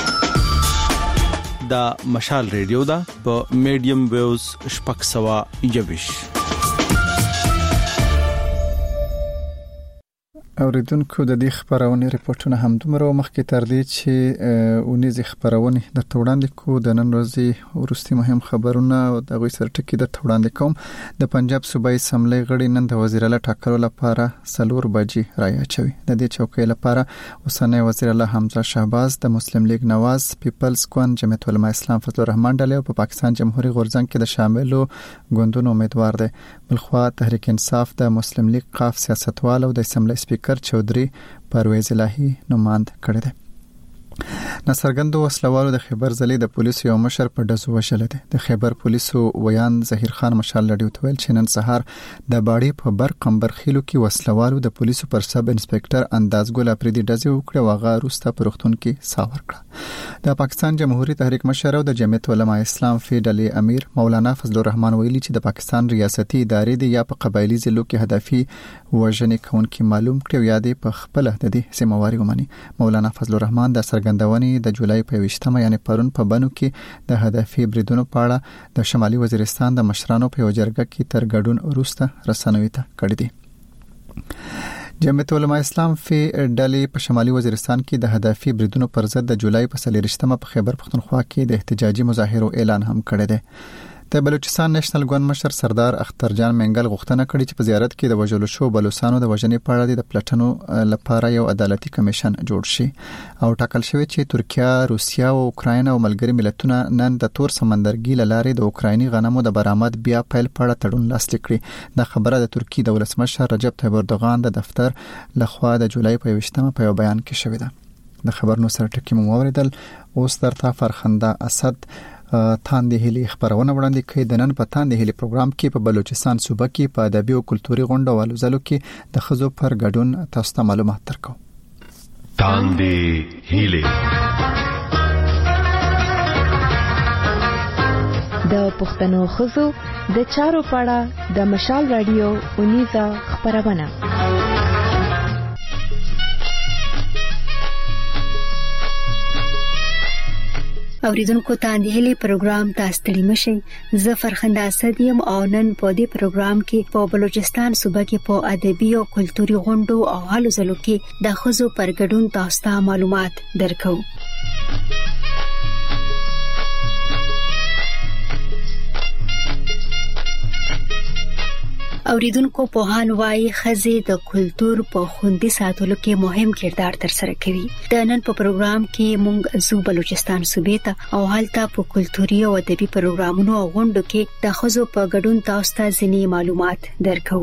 دا مشال ریډیو دا په میډیم ویوز 621. اوریدونکو د دې خبرونه ریپورتونه هم دومره مخکې تر دې چې اونیز خبرونه د توړاندې کو د نن ورځې ورستي مهم خبرونه د غوي سرټکی د توړاندې کوم. د پنجاب صوبایي اسمبلی غړي نن د وزیر اعلی ټاکلو لپاره 4 بجې رای اچوي. د دې چوکۍ لپاره اوسنۍ وزیر اعلی حمزه شهباز، د مسلم لیگ نواز، پیپلز ګوند، جمعیت العلماء اسلام فضل الرحمن ډلې او په پاکستان جمهوریت غورځنګ کې د شاملو ګوندونو امیدوار دي. بلخوا تحریک انصاف، د مسلم لیگ قاف سیاستوال او د اسمبلی سپیکر چودري پرویز الهی نوماند کړی دی. نصرګندو وسلوالو د خیبر ضلع د پولیسو یو مشر په ډزو وشل دي. د خیبر پولیسو ویان ظهیر خان مشال لډیو تویل چې نن سهار د باړی په بر قمبر خیلو کې وسلوالو د پولیسو پر سب انسپکټر اندازګل اپریدي ډزې وکړه او هغه روسته پروختون کې ساور کړه. د پاکستان جمهوریت تحریک مشر او د جمعیت العلماء اسلام فی ډلې امیر مولانا فضل الرحمن ویلي چې د پاکستان ریاستي ادارې د یا په قبایلی ضلعو کې هدفي وژنې کونکي معلوم کړي یا د په خپل د دې سیمواري ومني. مولانا فضل الرحمن د څرګندونې د جولای په 20 یعنی پرون په بنو کې د هدفي بریدونو په اړه د شمالي وزیرستان د مشرانو په جرګه کې تر ګډون وروسته رسنوي ته کړی دی. جمعیت العلماء اسلام فی ډلې په شمالي وزیرستان کې د هدفي بریدونو پر ضد د جولای په 23 په خیبر پختونخوا کې د احتجاجي مظاهرو اعلان هم کړی دی. د بلوچستان نېشنل ګوند مشر سردار اخترجان منګل غوښتنه کړې چې په زیارت کې د وژلو شو بلوچستانو د وژنې په اړه د پلټنو لپاره یو عدالتي کمیشن جوړ شي او ټاکل شوی چې ترکیه، روسیا او اوکراین او ملګری ملتونه نن د تور سمندرګي لارې د اوکرایني غنمو د برآمد بیا پیل په اړه تړون لاسلیک کړي. دا خبره د ترکی د ولسمشر رجب طیب اردوغان د دفتر لخوا د جولای په 20 په یو بیان کې شوې ده. د خبر نو سره ټکی مو اوریدل. اوس درته فرخنده اسد تاندې هلي خبرونه وړاندې کوي. د نن په تاندې هلي پروګرام کې په بلوچستان صوبه کې په ادبي او کلتوري غونډو او الوزلو کې د خزو پر ګډون تاسو ته معلومات درکو. تاندې هلي د پښتنو خزو د چارو پاړه د مشال رادیو اونیزا خبرونه. اوریدونکو تاندې هلي پروګرام تاسو ستړي مشئ. زه فرخنده اسد یم او نن په دې پروګرام کې په بلوچستان صوبه کې په ادبي او کلتوري غونډو او حالو زلو کې د خزو پر ګډون تاسو ته معلومات درکو. اوریدونکو په هان وايي خزي د کلچر په خوندي ساتلو کې مهم کردار تر سره کوي. د نن په پروګرام کې مونږ زو بلوچستان صوبې ته او حالت په کلتوري او ادبي پروګرامونو او غونډو کې د خزو په ګډون تاسو ته ځینی معلومات درکو.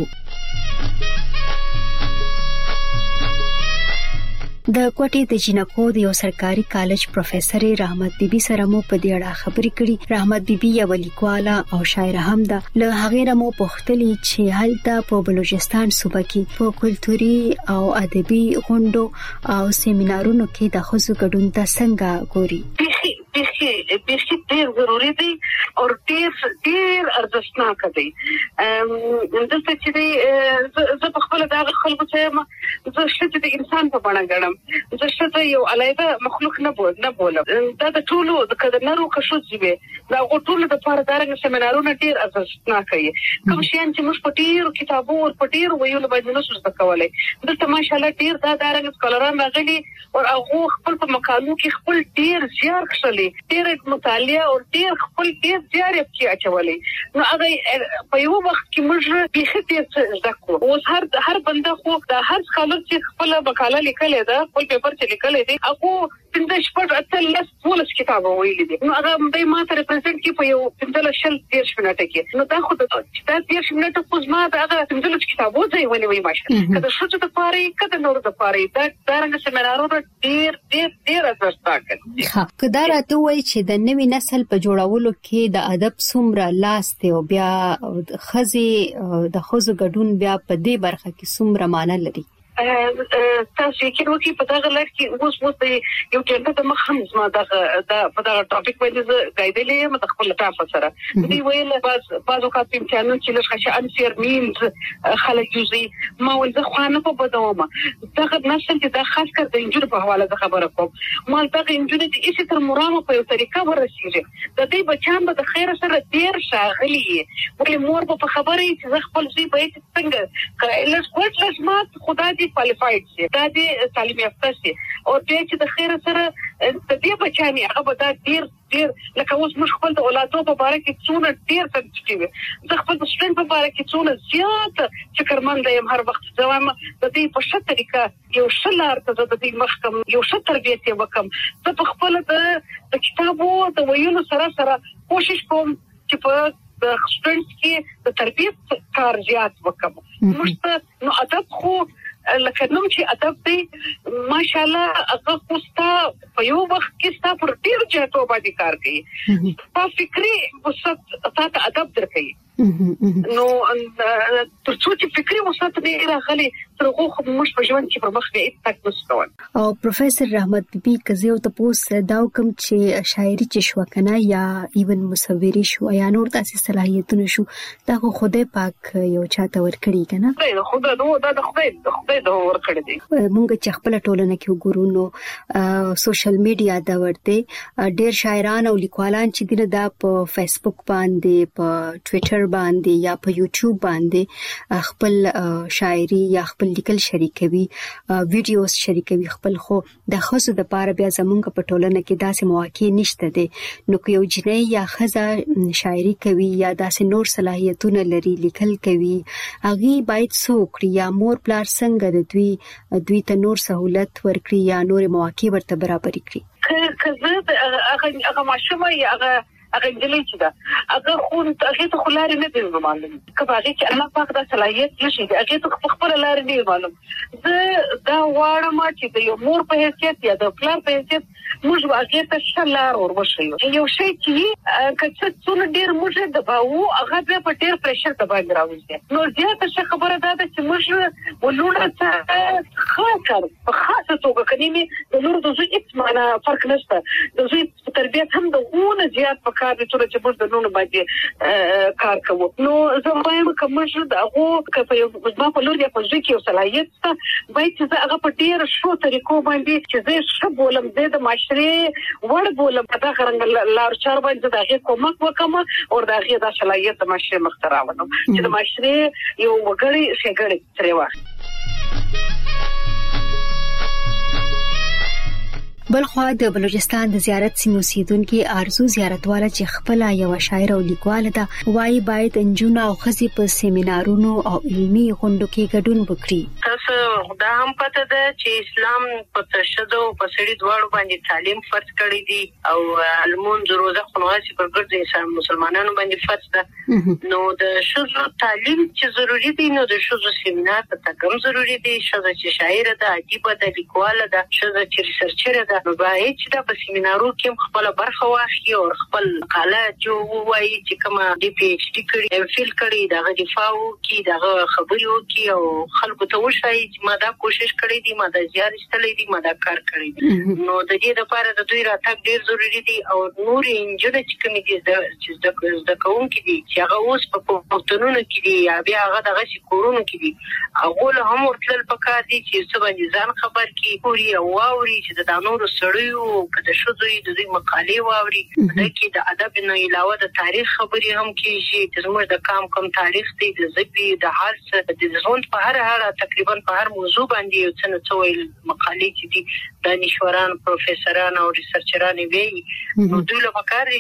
د کوټې د جنکو د یو سرکاري کالج پروفیسور رحمت بیبي سره مو په دې اړه خبرې کړې. رحمت بیبي یو لیکواله او شاعر هم ده. له هغه رمو پوښتلې چې هلته په بلوچستان صوبه کې په کلتوري او ادبي غونډو او سیمینارونو کې د خزو ګډون ته څنګه ګوري. بیخي ډیر ضروری دی او ډیر ارزښتناک دی. دلته چې زه په خپل د خلکو ته زه شته د انسان په بڼه ګڼم. زه شته یو علیده مخلوق نه بولم. دا د ټولو د کډنرو کښو چې دا ټولو د لپاره دغه سیمینارونه ډیر ارزښتناک دي. کوم شي چې موږ په ډیر کتابو او په ډیر ویلو باندې نو څه کولای. دلته ماشاءالله ډیر دا دغه سکولران راغلي او هغه خپل په مقالو کې خپل ډیر زیار کړل. ډیر مطالعه او ډیر خپل ډیر زیار یې اچولې. نو هغه په یو وخت کې موږ به ډیر ځکو. او هر بنده خو د هر سکولر چې خپل مقاله لیکلې ده خپل پیپر چې لیکلې دي هغه 15 شپږ اتلس 12 کتاب ویلي دي. نو هغه به ما ته ریپرزنټ کی په یو 15 منټه کې. نو دا خو د 30 منټه خو ما دا هغه 15 کتابو ځای ونیوي ماشه. کله شوڅ ته پاره کله نور ته پاره دا څنګه سیمینارونو ډیر ارزښت راکړي. ها کدا راته وای چې د نوې نسل په جوړولو کې د ادب څومره لاس ته او بیا خزي د خزو ګډون بیا په دې برخه کې څومره معنی لري. تاسو کې نو کې پتا غلط کې اوس یو ټینګه د مخم زما دا په دا ټاپک باندې غایډلې مې خپل تاسو سره دی ویل بعضو کا په امتحانونو کې لږ خشه انفیر مینز خلک یوزي ما ول د خوانه په بدومه دا نسل چې دا خاص کر د انجور په حواله د خبره کوم مال دا انجور چې اسی تر مرامه په یو طریقه ورسیږي د دې بچان به د خیر سره ډیر شاغلي ولې مور په خبره چې خپل ځای به څنګه کله کوټ لسمات خدای qualified شي دا دې تعلیم یافته شي او دې چې د خیر سره د دې بچانی هغه به دا ډیر لکه اوس موږ خپل د اولادو په اړه کې څونه ډیر سنسټیټیو زه خپل د سټوډنټ په اړه کې څونه زیات فکرمند یم هر وخت ځوام د دې په شته طریقه یو شلار ته د دې مخکم یو شته تربیت یې وکم زه په خپل د کتابو د ویلو سره کوشش کوم چې په د سټوډنټ کې د تربیت کار زیات وکم موږ نو ادب خو لکه نوم چې ادب دی ماشاءالله هغه خوستا په یو وخت کې ستا پر ډیر جهتو باندې کار کوي په فکری وسط تاسو ادب درکوي نو ترڅو چې فکری وسط دې راغلي ترغه خو موږ په ژوند کې پر مخ کې تک نشوان. او پروفیسور رحمت بیبي کزیو ته پوسټ دا کوم چې شاعري چې شو کنه یا ایون مصوري شو یا نور تاسو صلاحیتونه شو دا خو خدای پاک یو چاته ور کړی کنه خدای نو دا د خدای دا ور کړی دی. مونږ چې خپل ټولنه کې وګورو نو سوشل میډیا دا ورته ډیر شاعران او لیکوالان چې دغه د په فیسبوک باندې په ټوئیټر باندې یا په یوټیوب باندې خپل شاعري یا خپل لیکل شریکوي ویډیوز شریکوي خپل خو د خاصو د پاره بیا زمونږ په ټولنه کې داسې مواقع نشته دي نو یو جنۍ یا خزه شاعري کوي یا داسې نور صلاحیتونه لري لیکل کوي هغه باید څوک یا مور پلار څنګه دوی ته نور سہولت ورکړي یا نور مواقع ورته برابر کړي که زه هغه ماشومه یا هغه دلی چې دا هغه خو هغه ته خلار نه دی معلوم کبه هغه چې الله پاک دا صلاحیت نشي هغه ته خپل لار نه معلوم زه دا واړم چې د یو مور په حیثیت یا د پلار په حیثیت موږ هغه ته شلار وروشي یو شی چې کڅ څونه ډیر موږ د باو هغه په ډیر پرشر د باندې راوځي نو زیاته څه خبره ده چې موږ ولونه ته خاطر په خاصه توګه کني د نور د زوی هیڅ معنا فرق نشته د زوی تربیت هم د غونه زیات په کار دي چې موږ د نونو باندې کار کوو نو زه وایم کوم چې دغه په ما په لور دی په ځکه یو صلاحیت ته باید چې هغه په ډیر شو طریقو باندې چې زه څه بولم د معاشري وړ بولم دا څنګه لار چار باندې دغه کومک وکم او دغه د صلاحیت د معاشري مختراونم چې د معاشري یو وګړي څنګه ترې واخ بلخوا د بلوچستان د زیارت سیمو سیدونکو ارزو زیارتواله چې خپل یو شاعر او لیکوال ده وایي باید انجونه او خزي په سیمینارونو او علمي غونډو کې ګډون وکړي. تاسو دا هم پته ده چې اسلام په تشدد او په سړي دواړو باندې تعلیم فرض کړی دی او المونځ روزه خلاصي پر ګرځي انسان مسلمانانو باندې فرض ده نو د شذو تعلیم چې ضروری دی نو د شذو سیمینار ته کوم ضروری دی شذو چې شاعر ده ادیب ده لیکوال ده شذو چې ریسرچر ده نو باید چې د سیمینارو کې خپل برخه واخلي او خپل مقاله جو وایي چې کومه ډي پی ایچ ډي کړي فیل کړي دا دفاع کوي دا خبرو کوي او خلکو ته وشي چې ما دا کوشش کړې دي ما دا زیار استلې دي ما دا کار کړی دي نو د دې لپاره د دوی راتګ ډیر ضروری دي او نور انجنیر چې کوم دي چې د کوم کې دي چې هغه اوس په پښتونونو کې دي یا بیا هغه دغه کورونو کې دي هغه هم ورتل پکار دي چې څه باندې ځان خبر کی پوری او واوري چې د دانو سړیو کله شو دوی د دې مقالې واوري د کې د ادب نه علاوه د تاریخ خبرې هم کیږي چې زموږ د کم تاریخ دی د زبې د حالت د ژوند په هر تقریبا په هر موضوع باندې یو څه ویل مقالې چې دي دانشوران پروفیسوران او ریسرچران وی نو دوی له کار چې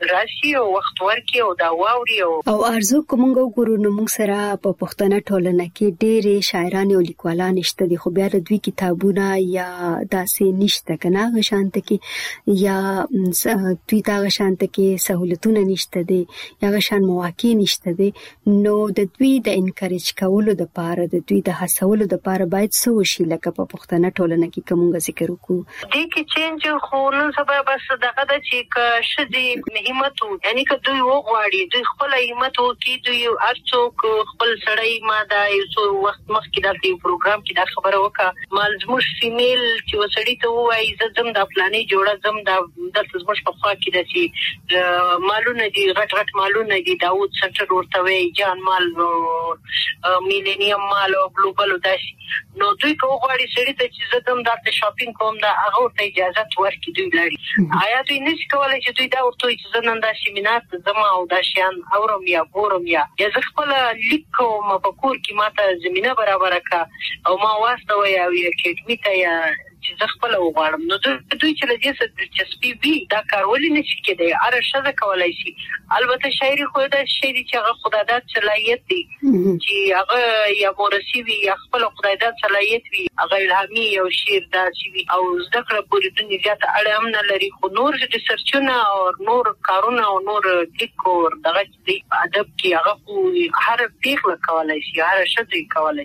راشي او وخت ورکي او دا واوري او ارزو کومګو ګورو نو موږ سره په پښتنه ټولنه کې ډېرې شاعران او لیکوالان نشته دي خو بیا د دوی کتابونه یا داسې نشته کنه غشانت کې یا دوی تا غشانت کې سہولتونه نشته دي یا غشان مواقع نشته دي نو د دوی د انکریج کولو د پاره د دوی د هڅولو د پاره باید څه وشي لکه په پښتنه ټولنه کې کومګه ذکر وکړو دې کې چینج خو نن سبا بس دغه د چې شدي همت یعنی که دوی وغواړي دوی خپل همت وکړي دوی ارڅوک خپل سړی ما دا یو څو وخت مخکې د دې پروګرام کې دا خبره وکړه مالزموش فیمیل چې وسړی ته وایي زم د پلانې جوړه زم د زموش په خوا کې د چې مالونه دي غټ مالونه دي داوود سنټر ورته وی جان مال میلینیم مال او ګلوبل داسي نو دوی کوغواړي سړی ته چې زم د شاپینګ کوم دا هغه ته اجازه ورکړي دوی لري آیا دوی نشي کولای چې دوی دا ورته چې نن دا سیمینار زما او دا شیان اورم یا ګورم یا زه خپل لیکو ما په کور کې ماته زمينه برابر کا او ما واسطه ویا اکیډمي ته یا چې خپل وغواړم نو دوی چې لږه څه دلچسپي وي دا کارول نه شي کېدای اره شزه کولای شي البته شاعري خو دا شاعري چې هغه خدادات صلاحيت دي چې هغه یا مورسي وي یا خپل خدادات صلاحيت وي هغه الهامي او شعر دا شي او ذکر پورې د نجات اړه هم نه لري خو نور چې سرچونه او نور کارونه او نور لیکو دغه د ادب کې هغه خو هر پیغله کولای شي هر شزه کولای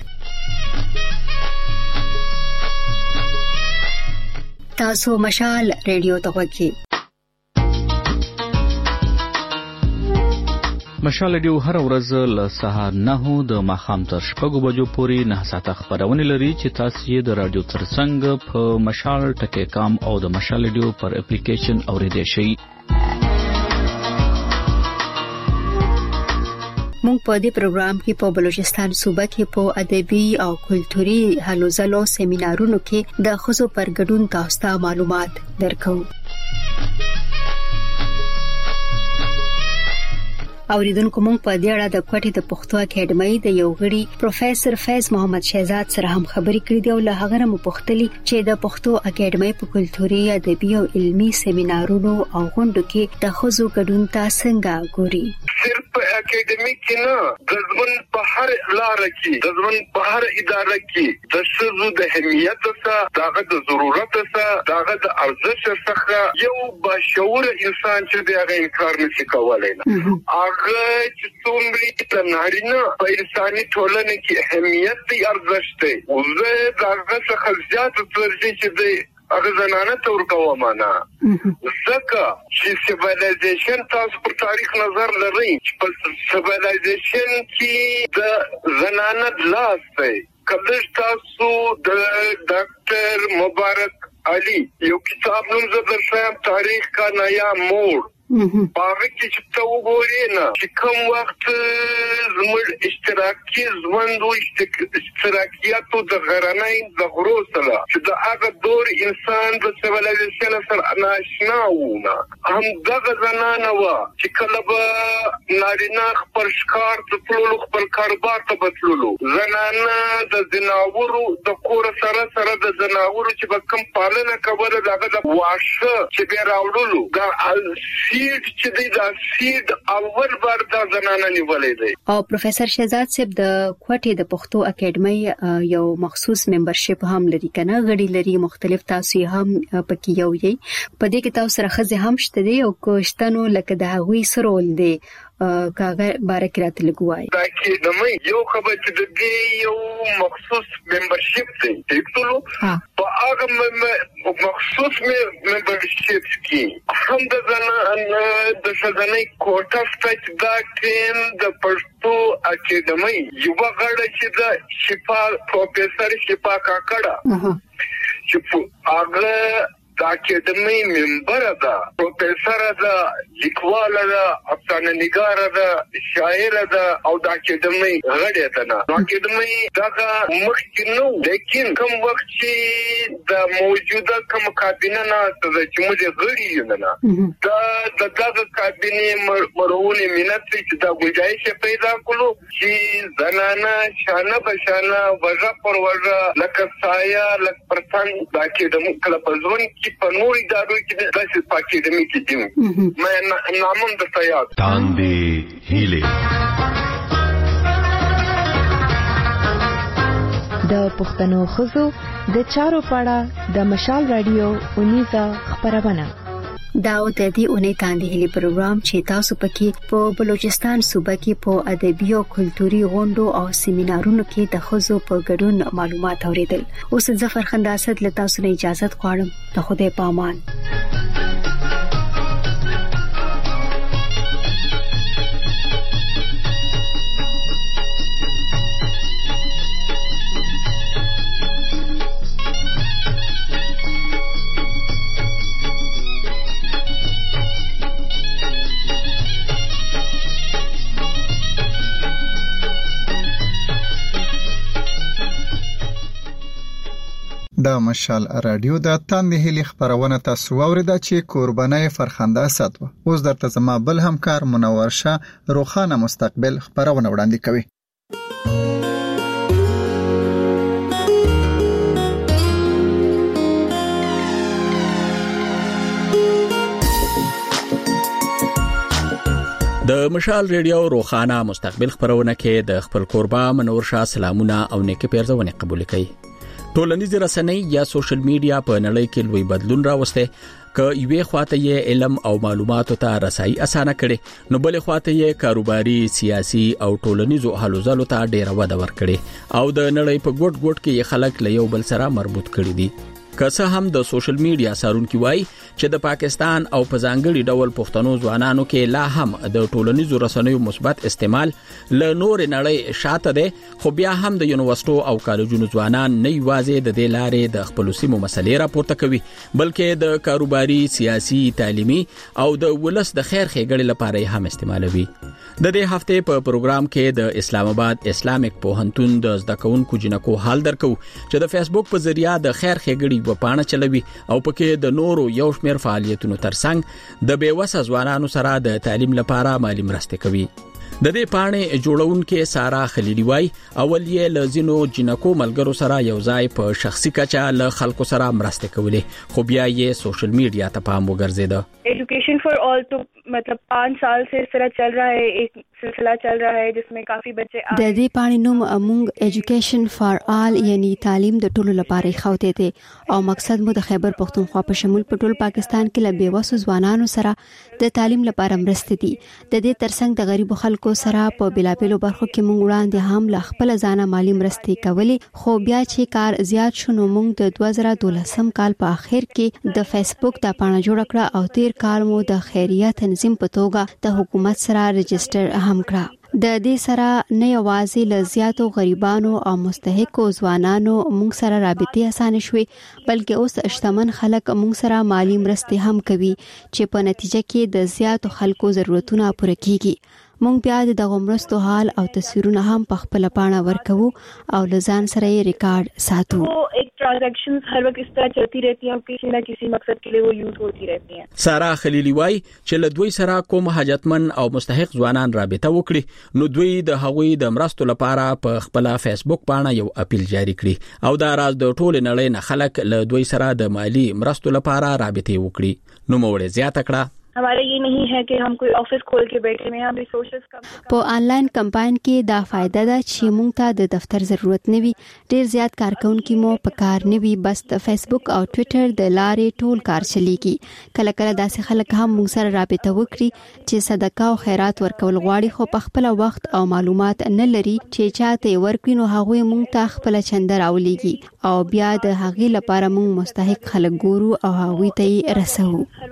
تاسو مشال ریډیو ته وکی مشال ریډیو هر ورځ له سهار 9 د ماښام تر 6 بجو پورې 9 ساعته خبرونه لري چې تاسو یې د رادیو ترڅنګ په مشال ټکی کام او د مشال ریډیو پر اپلیکیشن اوریدئ شئ مونږ په دې پروګرام کې په بلوچستان صوبه کې په ادبي او کلتوري هلو ځلو سیمینارونو کې د ښځو پر ګډون تاسو ته معلومات درکو اوریدونکو مونږ په دې اړه د کوټې د پښتو اکیډمۍ د یو غړي پروفیسور فیض محمد شهزاد سره هم خبرې کړې دي او له هغه نه مپوښتلې چې د پښتو اکیډمۍ په کلتوري ادبي او علمي سیمینارونو او غونډو کې د ښځو ګډون ته څنګه ګوري صرف اکیډمي کې نه د ژوند په هر لار کې د ژوند په هر اداره کې د ښځو د اهمیت څخه دغه د ضرورت څخه دغه د ارزښت څخه یو بشعور انسان چې دغه انکار نشي کولای هغه چې څومره د نارینه په انساني ټولنه کې اهمیت دی ارزښت دی او زه دغه څخه زیات ترجیح چې دی هغه زنانه تور کومانه ځکه چې سیویلایزیشن تاسو پر تاریخ نظر لرئ چې په سیویلایزیشن کې د زنانه لاس دی کله تاسو د ډاکټر مبارک علي یو کتاب نوم زدرشم تاریخ کا نیا موڑ باغ کې چې ته وګورې نه چې کوم وخت زموږ اشتراکي ژوند او اشتراکیاتو د غرانای د غرو سره چې د هغه دور انسان د سیویلایزیشن سره ناشنا وونه هم دغه زنانه و چې کله به نارینه خپل ښکار ته تللو خپل کاروبار ته بتللو زنانه د زناورو د کور سره د زناورو چې به کم پالنه کوله دغه د واښه چې به راوړلو دا سید چې دا سید اول بار د زنانه نیولې دی او پروفیسور شهزاد صاحب د کوټې د پښتو اکیډمۍ یو مخصوص ممبرشپ هم لري کنه غړي لري مختلف تاسو هم پکې یو یي په دې کې تاسو سره خزه هم شته دي او کوشتنو لکه د هغوی سرول دي کاغه بارک راته لګوای دا کې د مې یو خبر چې د دې یو مخصوص ممبرشپ دی ټیکټلو په هغه مخصوص ممبرشپ کې هم د زنانه د شذنۍ کوټه ستاسو دا ټیم د پښتو اکیډمۍ یو غړی چې د شفا پروفیسور شفا کاکړه چې هغه د اکیډمۍ ممبر ده پروفیسور ده لیکوال ده افسانه نگار ده شاعر ده او د اکیډمۍ غړی ده نه د اکیډمۍ دغه مخکې نو لیکن کوم وخت چې د موجوده کوم کابینه نه چې موږ غړي یو نه دا دغه کابینه مرونه مینت چې دا گنجائش پیدا کړو چې زنانه شانه بشانه وجه پر وجه لکه سایه لکه پرتن د اکیډمۍ کله په ځوان په نور ادارو کې د اکیډمۍ کې دي مې نامم د سیاد تاندې هیله د پښتنو خزو د چارو پاړه د مشال رادیو 19 خبرونه دا د دې اونۍ تاندې هلي پروګرام چې تاسو پکې په بلوچستان صوبه کې په ادبي او کلتوري غونډو او سیمینارونو کې د خزو په ګډون معلومات اوریدل. اوس ظفر خنداسد له تاسو نه اجازه غواړم. ته خدای پامان. د مشال رادیو د تاندې هلي خبرونه تاسو اوریدا چې قربانای فرخنده اسد و. اوس درته زما بل همکار منور شاه روخانه مستقبل خبرونه وړاندې کوي. د مشال ریډیو روخانه مستقبل خبرونه کې د خپل قربا منور شاه سلامونه او نیکه پیرزونه قبول کړي. ټولنیزې رسنۍ یا سوشل میډیا په نړۍ کې لوی بدلون راوسته ک یوې خواته یې علم او معلوماتو ته رسایي اسانه کړي نو بلې خواته یې کاروباري سیاسي او ټولنیزو حلو ځلو ته ډېر وده ورکړي او د نړۍ په ګوټ ګوټ کې خلک له یو بل سره مربوط کړي دي. که څه هم د سوشل میډیا سارونکي وای چې د پاکستان او په ځانګړي ډول پښتنو ځوانانو کې لا هم د ټولنیزو رسنیو مثبت استعمال له نور نړۍ شاته ده، خو بیا هم د یونیورسيټو او کالجونو ځوانان نه یوازې د دې لارې د خپل سیمو مسلې راپورته کوي بلکې د کاروباري سیاسي تعلیمي او د ولس د خیر ښېګړې لپاره هم استعمالوي. د دې هفته په پروګرام کې د اسلام آباد اسلامیک پوهنتون د زده کوونکو جنکو حال درکو چې د فیسبوک په ذریعہ د خیر ښېګړې په پاڼه چلوي او پکې د نورو یو شمېر فعالیتونو ترڅنګ د بیوسه ځوانانو سره د تعلیم لپاره مالی مرسته کوي. د دې پاڼې جوړونکې سارا خلیلی وای اول یې لزینو جنکو ملګرو سره یو ځای په شخصي کچه له خلکو سره مرسته کولې خو بیا یې سوشل میډیا ته پام وګرځیده. Education for all तो मतलब 5 साल से इस तरह चल रहा है, एक सिलसिला चल रहा है जिसमें काफी बच्चे د دې پاڼې نوم امونګ ایجوکیشن فار آل یعنی تعلیم د ټولو لپاره خوته دي او مقصد مو د خیبر پښتونخوا په شمول په ټول پاکستان کې له بیوسو ځوانانو سره د تعلیم لپاره مرسته دي. د دې ترڅنګ د غریب خلکو سره په بلابلو برخو کې مونږ وړاندې هم له خپل ځانه مالی مرستې کولې خو بیا چې کار زیات شونه مونږ د 2012 کال په اخر کې د فیسبوک د پاڼه جوړ کړه او تیر کال مو د خیریه تنظیم په توګه د حکومت سره رجسټر هم کړه. د دې سره نه یوازې لزیاتو غریبانو او مستحقو ځوانانو مونږ سره رابطې اسانه شوي بلکې اوس شتمن خلک مونږ سره مالی مرستې هم کوي چې په نتیجه کې د زیاتو خلکو ضرورتونه پوره کیږي. مونږ بیا د غمرستو حال او تصویرونه هم په خپل پاڼه ورکو او لزان سره یې ریکارډ ساتو. एक ट्रांजैक्शंस हर वक्त इस तरह चलती रहती हैं और किसी न किसी मकसद के लिए वो यूज होती रहती हैं. سارا خلیلی وای چې له دوی سره کوم حاجتمن او مستحق ځوانان رابطه وکړي نو دوی د هغوی د مرستو لپاره په خپل فیسبوک باندې یو اپیل جاری کړي او دا راز د ټول نړۍ نه خلک له دوی سره د مالی مرستو لپاره رابطه وکړي. نو موړې زیاته کړه हमारा ये नहीं है कि हम कोई ऑफिस खोल के बैठे हैं, हम रिसोर्सेज कम په آنلاین کمپاین کې دا فائدہ ده چې مونږ ته د دفتر ضرورت نه وي, ډیر زیات کارکونکو مو په کار نه وي, بس د فیسبوک او ټوئیټر د لارې ټول کار چلیږي. کله کله داسې خلک هم مونږ سره رابطه وکړي چې صدقه او خیرات ورکول غواړي خو په خپل وخت او معلومات نه لري چې چاته ورکړي نو هغه مونږ ته خپل چندر اولیږي او بیا د هغې لپاره مونږ مستحق خلک ګورو او هغه ته رسو.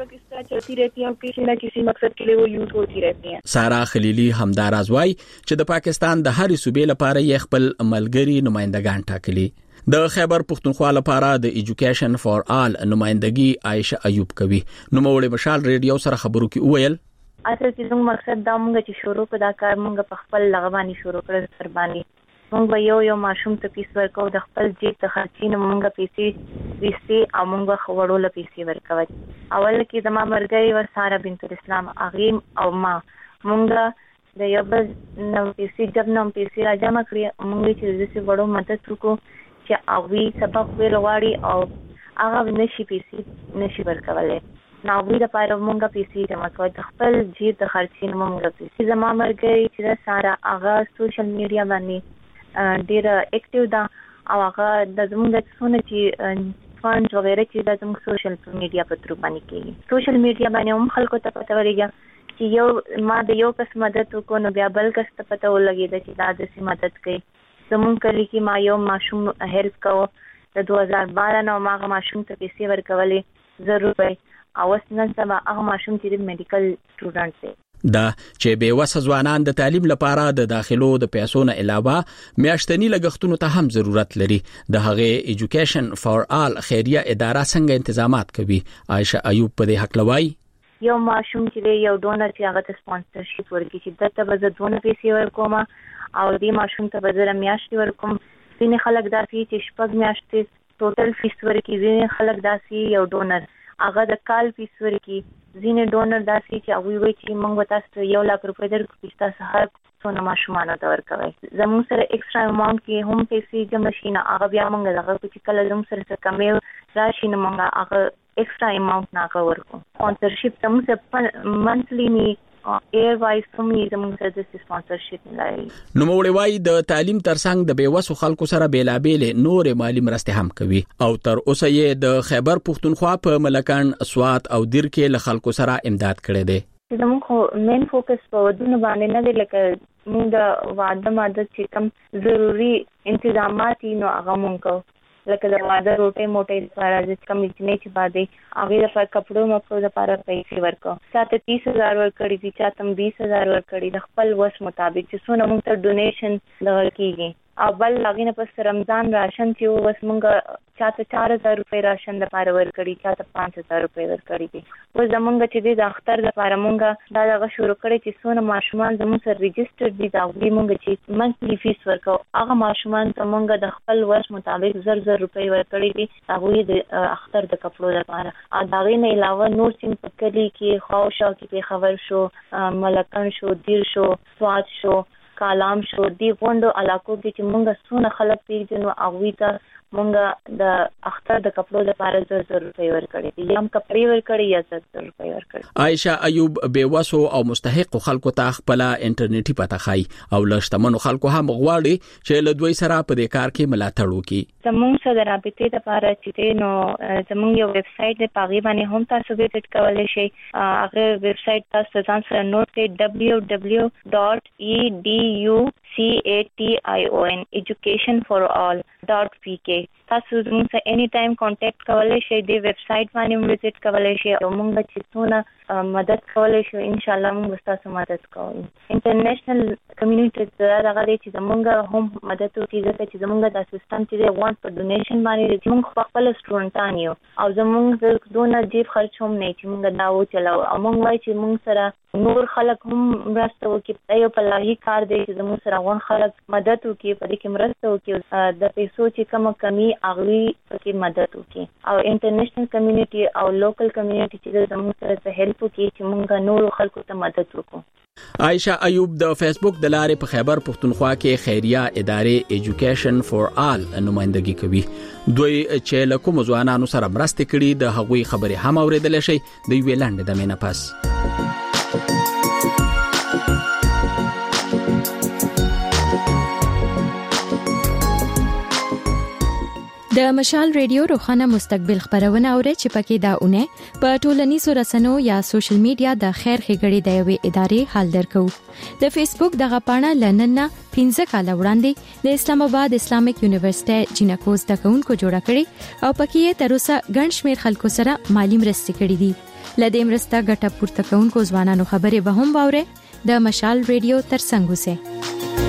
चलती रहती हैं और किसी न किसी मकसद के लिए वो यूज होती रहती हैं. سارا خلیلی همدار ازوای چې د پاکستان د هرې صوبې لپاره یې خپل ملګری نمائندگان ټاکلي. د خیبر پښتونخوا لپاره د ایجوکیشن فار آل نمائندګي عائشه ایوب کوي. نو موړې مشال ریډیو سره خبرو کې وویل اصل چې زموږ مقصد دا مونږ چې شروع کړه دا کار مونږ په خپل لغوانی شروع کړل سربانی مونږ یو ماشوم ته پیسې ورکو د خپل جیب ته خرچینه مونږ پیسې وستي او مونږ خورول پیسې ورکوي. اول کې زما مرګي و سارا بنت الاسلام اغیم او ما مونږ د یو بل نو پیسې جب نو پیسې را جمع کړې مونږ چې د څه وړو مدد وکړو چې اوی سبق ویل غواړي او هغه نشي پیسې نشي ورکولای ناوی د پاره مونږه پیسې جمع کوو د خپل جیب د خرچین مونږه پیسې زما مرګري چې سارا هغه سوشل میډیا باندې ډیر اکټیو ده او هغه د زموږ د څونه چې فانډ وغیرہ چې د زموږ سوشل میډیا په تر باندې کوي سوشل میډیا باندې هم خلکو ته پته وريږي چې یو ما د یو کس مدد وکړو نو بیا بل کس ته پته ولګي چې دا د سي مدد کوي زموږ کلی کې ما یو ماشوم هیلپ کوو د 2012 نو ما ماشوم ته پیسې ورکولې ضرور وي او نن سبا هغه ماشوم چې میډیکل سټوډنټ دی دا چې به وسه ځوانان د تعلیم لپاره د داخلو د پیسو نه علاوه میاشتنی لګښتونو ته هم ضرورت لري د هغه ایجوکیشن فار آل خیریه اداره څنګه تنظیمات کوي عائشه ایوب په دې حق لوي یو ماشوم چې یو ډونر چې هغه ته سپانسرشپ ورکړي چې دته به زه دونه پیسې ورکوم او دې ماشوم ته به زه میاشتې ورکوم ځینې خلک داسې چې شپږ میاشتې ټوټل فیس ورکړي ځینې خلک داسې یو ډونر هغه د کال فیس ورکړي ځینې ډونر داسې چې هغوی وایي چې موږ تاسو ته 1 لک روپۍ درکړو چې تاسو هر څونه ماشومانو ته ورکوئ زموږ سره ایکسټرا اماونټ کې هم پیسې جمع شي نه هغه بیا موږ دغه چې کله زموږ سره څه کمې راشي نو موږ هغه ایکسټرا اماونټ نه ورکو سپانسرشپ زموږ سره منثلی نه ایر وایز کومي زموږ سره د سپانسرشپ لري نو موږ وایي د تعلیم ترڅنګ د بیوسو خلکو سره بیلابېل نور مالی مرستې هم کوي او تر اوسه یې د خیبر پښتونخوا په ملکان سوات او دیر کې له خلکو سره امداد کړی دی زموږ مین فوکس په ودونه باندې نه دی لکه موږ د واده ماده چې کوم ضروری انتظامات نو هغه مونږ کوو لکه د واده روټي موټي لپاره د کم نچنې چې باندې هغه د کپړو مکو لپاره پیسې ورکو چاته 30000 ورکړي دي چاته 20000 ورکړي د خپل وس مطابق چې څونه موږ ته ډونیشن لګیږي او بل لاګینه پس رمضان راشن چې وس موږ چاته 4000 روپے راشن لپاره ورکړي چاته 5000 روپے ورکړي دي و زمونږ چې د اختر لپاره موږ دا دغه شروع کړی چې څونه ماشومان زموږ سره ريجستر دي دا موږ چې منثلی فیس ورکو هغه ماشومان ته موږ د خپل وس مطابق 1000 روپے ورکړي دي هغه د اختر د کپړو لپاره ا دا غي نه علاوه نور سیم پکلي کې خوشا کې خبر شو ملکان شو دیر شو سواد شو کالام شو دی غوندو علاقو کې چې مونږه سونه خلک پیژنو او ته مونږه د اختر د کپړو لپاره 1000 روپے ورکړي دي هم کپړې ورکړي یا 1000 روپے ورکړي عائشه ایوب بیوسو او مستحق خلکو ته خپل انټرنیټي پته خای او لشتمنو خلکو هم غواړي چې له دوی سره په دې کار کې ملاتړ وکړي زموږ سره رابطې لپاره چې نو زموږ یو ویب سټ دی پاغي باندې هم تاسو وزټ کولای شئ هغه ویب سټ تاسو ځان سره نوٹ کړئ www.education educationforall.pk تاسو زموږ سره اني ټایم کانټیکټ کولای شئ د ویب سټ باندې وزټ کولای شئ او موږ چې څونه مدد کولای شو ان شاء الله موږ تاسو مدد کوو انټرنیشنل کمیونټي دا غواړي چې موږ هم مدد وکړي چې زموږ د سیستم چې وانت په ډونیشن باندې موږ خپل سټوډنټان یو او زموږ دونه جیب خرچ هم نه چې موږ دا و چلاو او موږ وایي چې موږ سره نور خلک هم مرسته وکړي یو په لاهي کار دی چې زموږ سره غون خلک مدد وکړي په دې کې مرسته وکړي د پیسو چې کوم کمی اغوي پکې مدد وکړي او انټرنیشنل کمیونټي او لوکل کمیونټي چې زموږ سره هیلپ وکړي چې موږ نور خلکو ته مدد وکړو عائشه ایوب د فیسبوک د لارې په خیبر پښتونخوا کې خیریه ادارې ایجوکیشن فار آل نمائندګي کوي دوی چې له کوم ځوانانو سره مرسته کړي د هغوی خبرې هم اوریدل شي د ویلاند د مینه پاس د مشال ریډیو روخانه مستقبل خبرونه اوري چې پکې دا اونې په ټولنیزو رسنیو یا سوشل میډیا د خیر ښېګړې د یوې ادارې حال درکو د فیسبوک دغه پاڼه لننه 15 کال وړاندې د اسلام آباد اسلامیک یونیورسيټي جینکو زده کوونکو جوړه کړې او پکې تر اوسه ګڼ شمېر خلکو سره مالی مرستې کړې دي لدې مرسته ګټه پورته کوونکو ځوانانو خبرې به هم واوري د مشال ریډیو ترڅنګ اوسه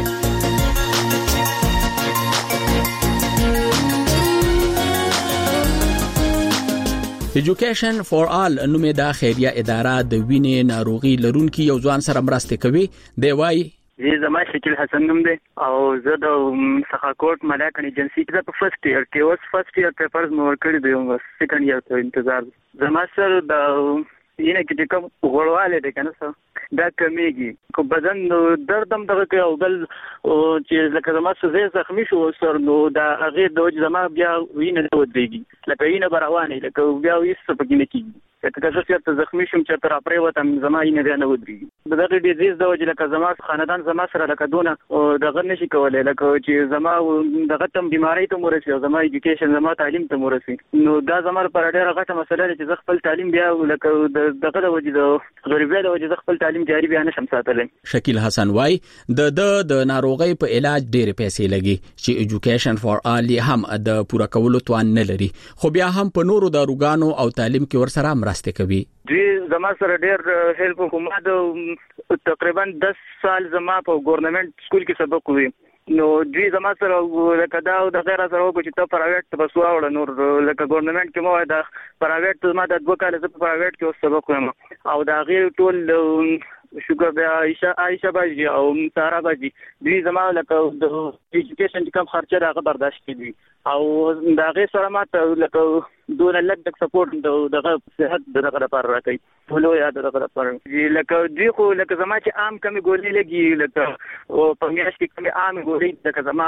ایجوکیشن فار آل نومې دا خیریه اداره د وینې ناروغي لرونکي یو ځوان سره مرسته کوي دی وایي زما شکیل حسن نوم دی او زه د سخاکوټ ملاکن ایجنسی کې په فرست ایئر کې اوس فرست ایئر پیپرز مو ورکړي دي او سیکنډ ایئر ته انتظار زما سره د ینه کې کوم غوړواله ده کنه څه دا کمیږي کو بدن درد هم دغه کې او بل چې لکه زما څه زخمی شو سر نو دا هغه د زما بیا وینه ودرېږي لکه وینه بروانه لکه بیا وېس پکې نه کیږي لکه زه چې زخمی شم چې تر اپرې وته زما یې نه ودرېږي دغه ډیزیز د وجې لکه زما خاندان زما سره لکه دونه دغه نشي کولای لکه چې زما دغه تم بیماری ته مرسي او زما ایجوکیشن زما تعلیم ته مرسي نو دا زما لپاره ډېره غټه مسله ده چې زه خپل تعلیم بیا لکه دغه د وجې د غریبۍ د وجې خپل تعلیم جاری بیا نشم ساتلی. شکیل حسن وای د ناروغۍ په علاج ډېر پیسې لګي چې ایجوکیشن فار آل هم د پوره کولو توان نه لري خو بیا هم په نورو داروګانو او تعلیم کې ورسره مرسته کوي. دوی زما سره ډېر هیلپ کوم د تقریبا 10 سال زما په ګورنمنت سکول کې سبق وی نو دوی زما سره لکه دا د غیر سره وکړي چې ته پرایویټ بس واوړه نور لکه ګورنمنت کې مو دا پرایویټ ما د 2 کال زه په پرایویټ کې سبق وایم او دا غیر ټول شکر بیا عائشہ باجی او سارا باجی دوی زما لکه د ایجوکیشن کم خرچه راغه برداشت کړي او دا غیر سره ماته لکه دون لږ سپورټ دغه صحت دغه لپاره راکړي ټول یاد دغه لپاره لکه دوی خو لکه زما چې عام کمی ګولې لګي لکه او په میاشت کې کمی عام ګولې لکه زما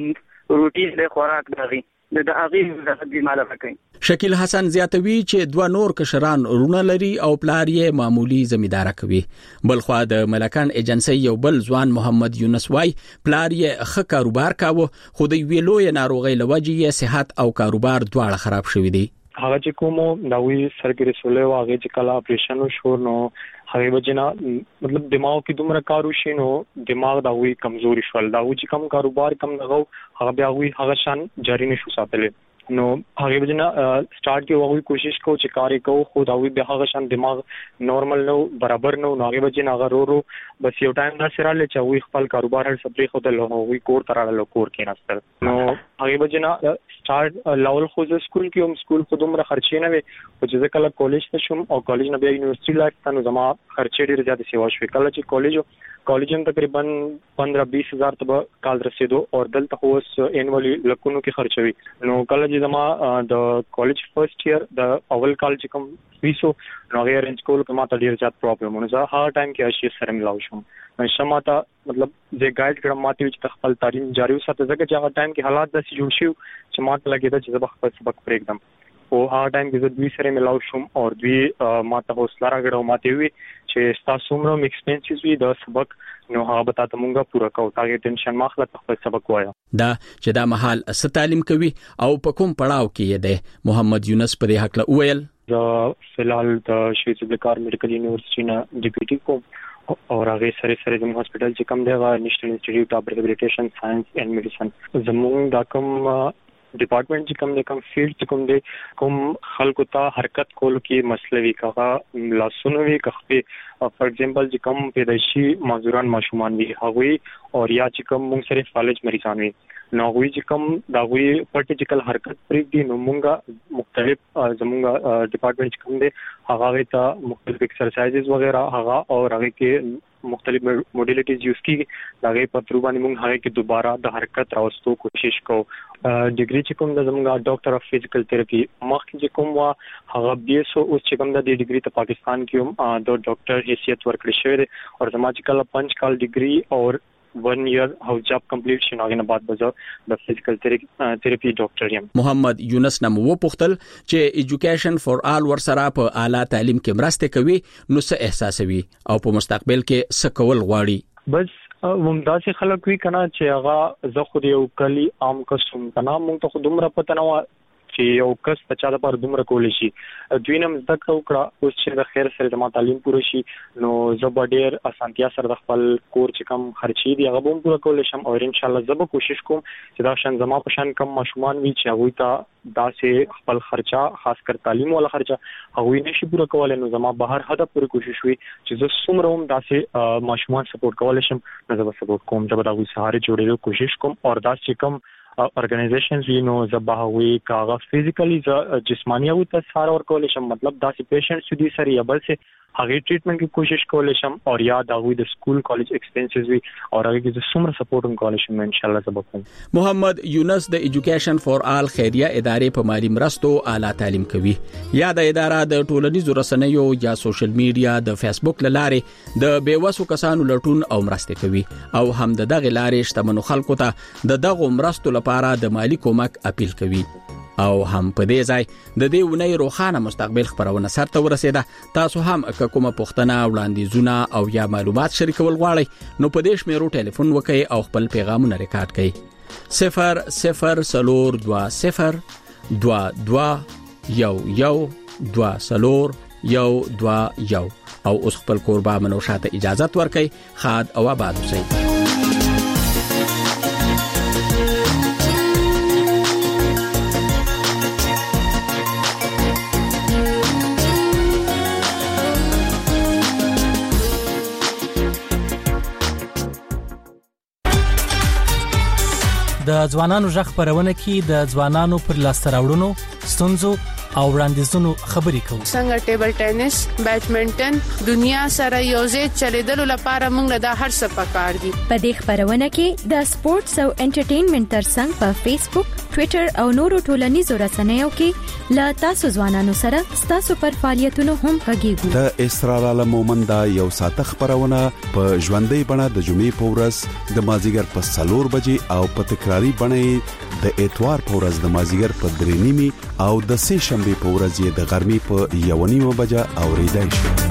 روټین له خوراک دغه د هغه د مال راکړي. شکیل حسن زیاتوي چې 2 نور کشران رونه لري او پلار یې معمولی زمیندار کوي. بلخوا د ملکان ایجنسی یو بل ځوان محمد یونس وای پلار یې ښه کاروبار کاوه خو د ویلوې ناروغۍ لوجې یې صحت او کاروبار دواړه خراب شوي دي. هغه چې کومو نوې سرګری سولې واغې چې کله اپریشن وشو نو هغه وجنا مطلب دماغ کې دومره کارو شي نو دماغ دا وی کمزوري شول دا و چې کم کاروبار کم دغه هغه بیا وی هغه شان جاری نشو ساتل نو هغه وجنا سٹارټ کې وغوي کوشش کو چې کارې کو خو دا وی به هغه شان دماغ نورمال نو برابر نو هغه وجنا هغه رو بس یو ټایم دا سره لچ وی خپل کاروبار هر سپری خو د له وی کور تراله کور کې نستل نو هغه وجنا سٹارټ لاول خو د سکول کې هم سکول خو دومره خرچې نه وي او چې کله کالج ته شوم او کالج نه بیا یونیورسيټي لایف ته نو زما خرچې ډېر زیات سیوا شوې کله چې کالج هم تقریبا 15-20 هزار ته کال رسیدو او دلته اوس انوالي لکونو کې خرچوي نو کله چې زما د کالج فرست ایئر د اول کال چې کوم ویسو نو غیر رنج کول کما ته ډیر زیات پرابلم ونه زه هر ټایم کې اشي سره ملاو شم شماته مطلب زه ګایډ کړم ماته چې خپل تعلیم جاری وساتم ځکه چې هغه ټایم کې حالات داسې جوړ شو چې ماته لګیدا چې زه خپل سبق پرېږدم او هغه ټایم کې زه دوی سره ملاو شم او دوی ماته حوصله راغړو ماته وی چې تاسو موږ ایکسپنسز وی د سبق نو هغه به تاسو موږ پوره کوو تاګه ټینشن ماخله خپل سبق وایا دا چې دا محل ست تعلیم کوي او په کوم پړاو کې دی محمد یونس په دې حق له ویل زه فلحال د شهید ذوالفقار میډیکل یونیورسيټي نه ډیپټي کوم او هغه سره د هسپتال چې کوم دی نېشنل انسټیټیوټ اف ریهابلیټیشن ساينس اینڈ میډیسن زموږ دا کوم ډپارټمنټ چې کوم د کوم فیلډ چې کوم د کوم خلکو ته حرکت کول کې مسلوي کغه لاسونو وی کخپه فار ایگزامپل چې کوم پیدایشي معذوران ماشومان وی هغوی او یا چې کوم موږ سره فالج مریضان وی نو هغوی چې کوم دا غوي پرټیکل حرکت پرېږدي نو موږ مختلف زموږ ډپارټمنټ چې کوم دی هغه ته مختلف ایکسرسایزز وغیرہ هغه او هغه کې مختلف موډیلیټیز یوز کی دغه په تر باندې موږ هغه کې دوباره د حرکت راوستو کوشش کوو ډیګری چې کوم د زموږ ډاکټر اف فزیکل تھراپي مخکې چې کوم وا هغه BSO اوس چې کوم د ډیګری ته پاکستان کې هم د ډاکټر حیثیت ورکړی شوی دی او زما چې کله 5 کال ډیګری او 1 year هاوس جاب کمپلیټ شي نو هغه بعد به د فزیکل تھراپي ډاکټر یم. محمد یونس نم و پختل چې ایجوکیشن فار آل ورسره په اعلی تعلیم کې مرسته کوي نو څه احساسوي او په مستقبل کې څه کول غواړي. بس ومداسي خلک وی کنه چې هغه زه خو یو کلی عام قسم کنه مونږ ته خو دومره پته نه چې یو کس په چا د پر دومره کول شي دوی نم زده کړه اوس چې د خیر سره د تعلیم پوره شي نو زه به ډیر اسانتیا سره د خپل کور چې کم خرچي دی هغه هم پوره کول شم او ان شاء الله زه به کوشش کوم چې دا شان زما په شان کم ماشومان وي چې هغه ته داسې خپل خرچه خاص کر تعلیم ولا خرچه هغه نشي پوره کولای نو زما بهر هدف پوره کوشش وي چې زه څومره هم داسې ماشومان سپورټ کول شم نو زه به سپورټ کوم چې به دا سهاره جوړېدو کوشش کوم او داسې کم organizations you know زباوي کاغه فزیکلی جسمانی او ته سره ور کول شم مطلب داسې پیشنټ سودي سره یا بل څه هغه ټریټمنټ کې کوشش کول شم او یا دا وي د سکول کالج ایکسپنسز وي او هغه کې څومره سپورټ هم کول شم ان شاء الله سبب کوم. محمد یونس د ایجوکیشن فار آل خیریه ادارې په مالی مرستو اعلی تعلیم کوي یا د اداره د ټولنیزو رسنیو یا سوشل میډیا د فیسبوک لارې د بیوسو کسانو لټون او مرسته کوي او هم د دغه لارې شتمنو خلکو ته د دغه مرستو لپاره د مالی کومک اپیل کوي. او هم په دې ځای د دې ونې روخانه مستقبل خبرونه سره ورسیده. تاسو هم کومه پوښتنه وړاندیزونه او یا معلومات شریکول غواړئ نو په دې شمیرو ټلیفون وکړئ او خپل پیغامونه ریکارډ کړئ 0020221121 او اوس خپل قربا منو شاته اجازه ورکړئ. خاد او آباد اوسئ. د ځوانانو ژغ خبرونه کې د ځوانانو پر لاسته راوړنو ستونزو او وړاندیزونو خبرې کوو. څنګه ټیبل ټینس، بیډمنټن دنیا سره یوځای چلیدلو لپاره موږ له هر څه پکار دي. په دې خبرونه کې د سپورتس او انټرټینمنټ ترڅنګ په فیسبوک، ټوئیټر او نورو ټولنیزو رسنیو کې لا تاسو ځوانانو سره تاسو پر فعالیتونو هم غږیږو. د اسرار عالم مومندا یو ساته خبرونه په ژوندۍ بڼه د جمعې په ورځ د مازیګر په 4 بجې او په تکراری بڼه د اتوار په ورځ د مازیګر په 3:30 او د سه شنبه په ورځ د غرمې په 1:30 بجې اوریدای شي.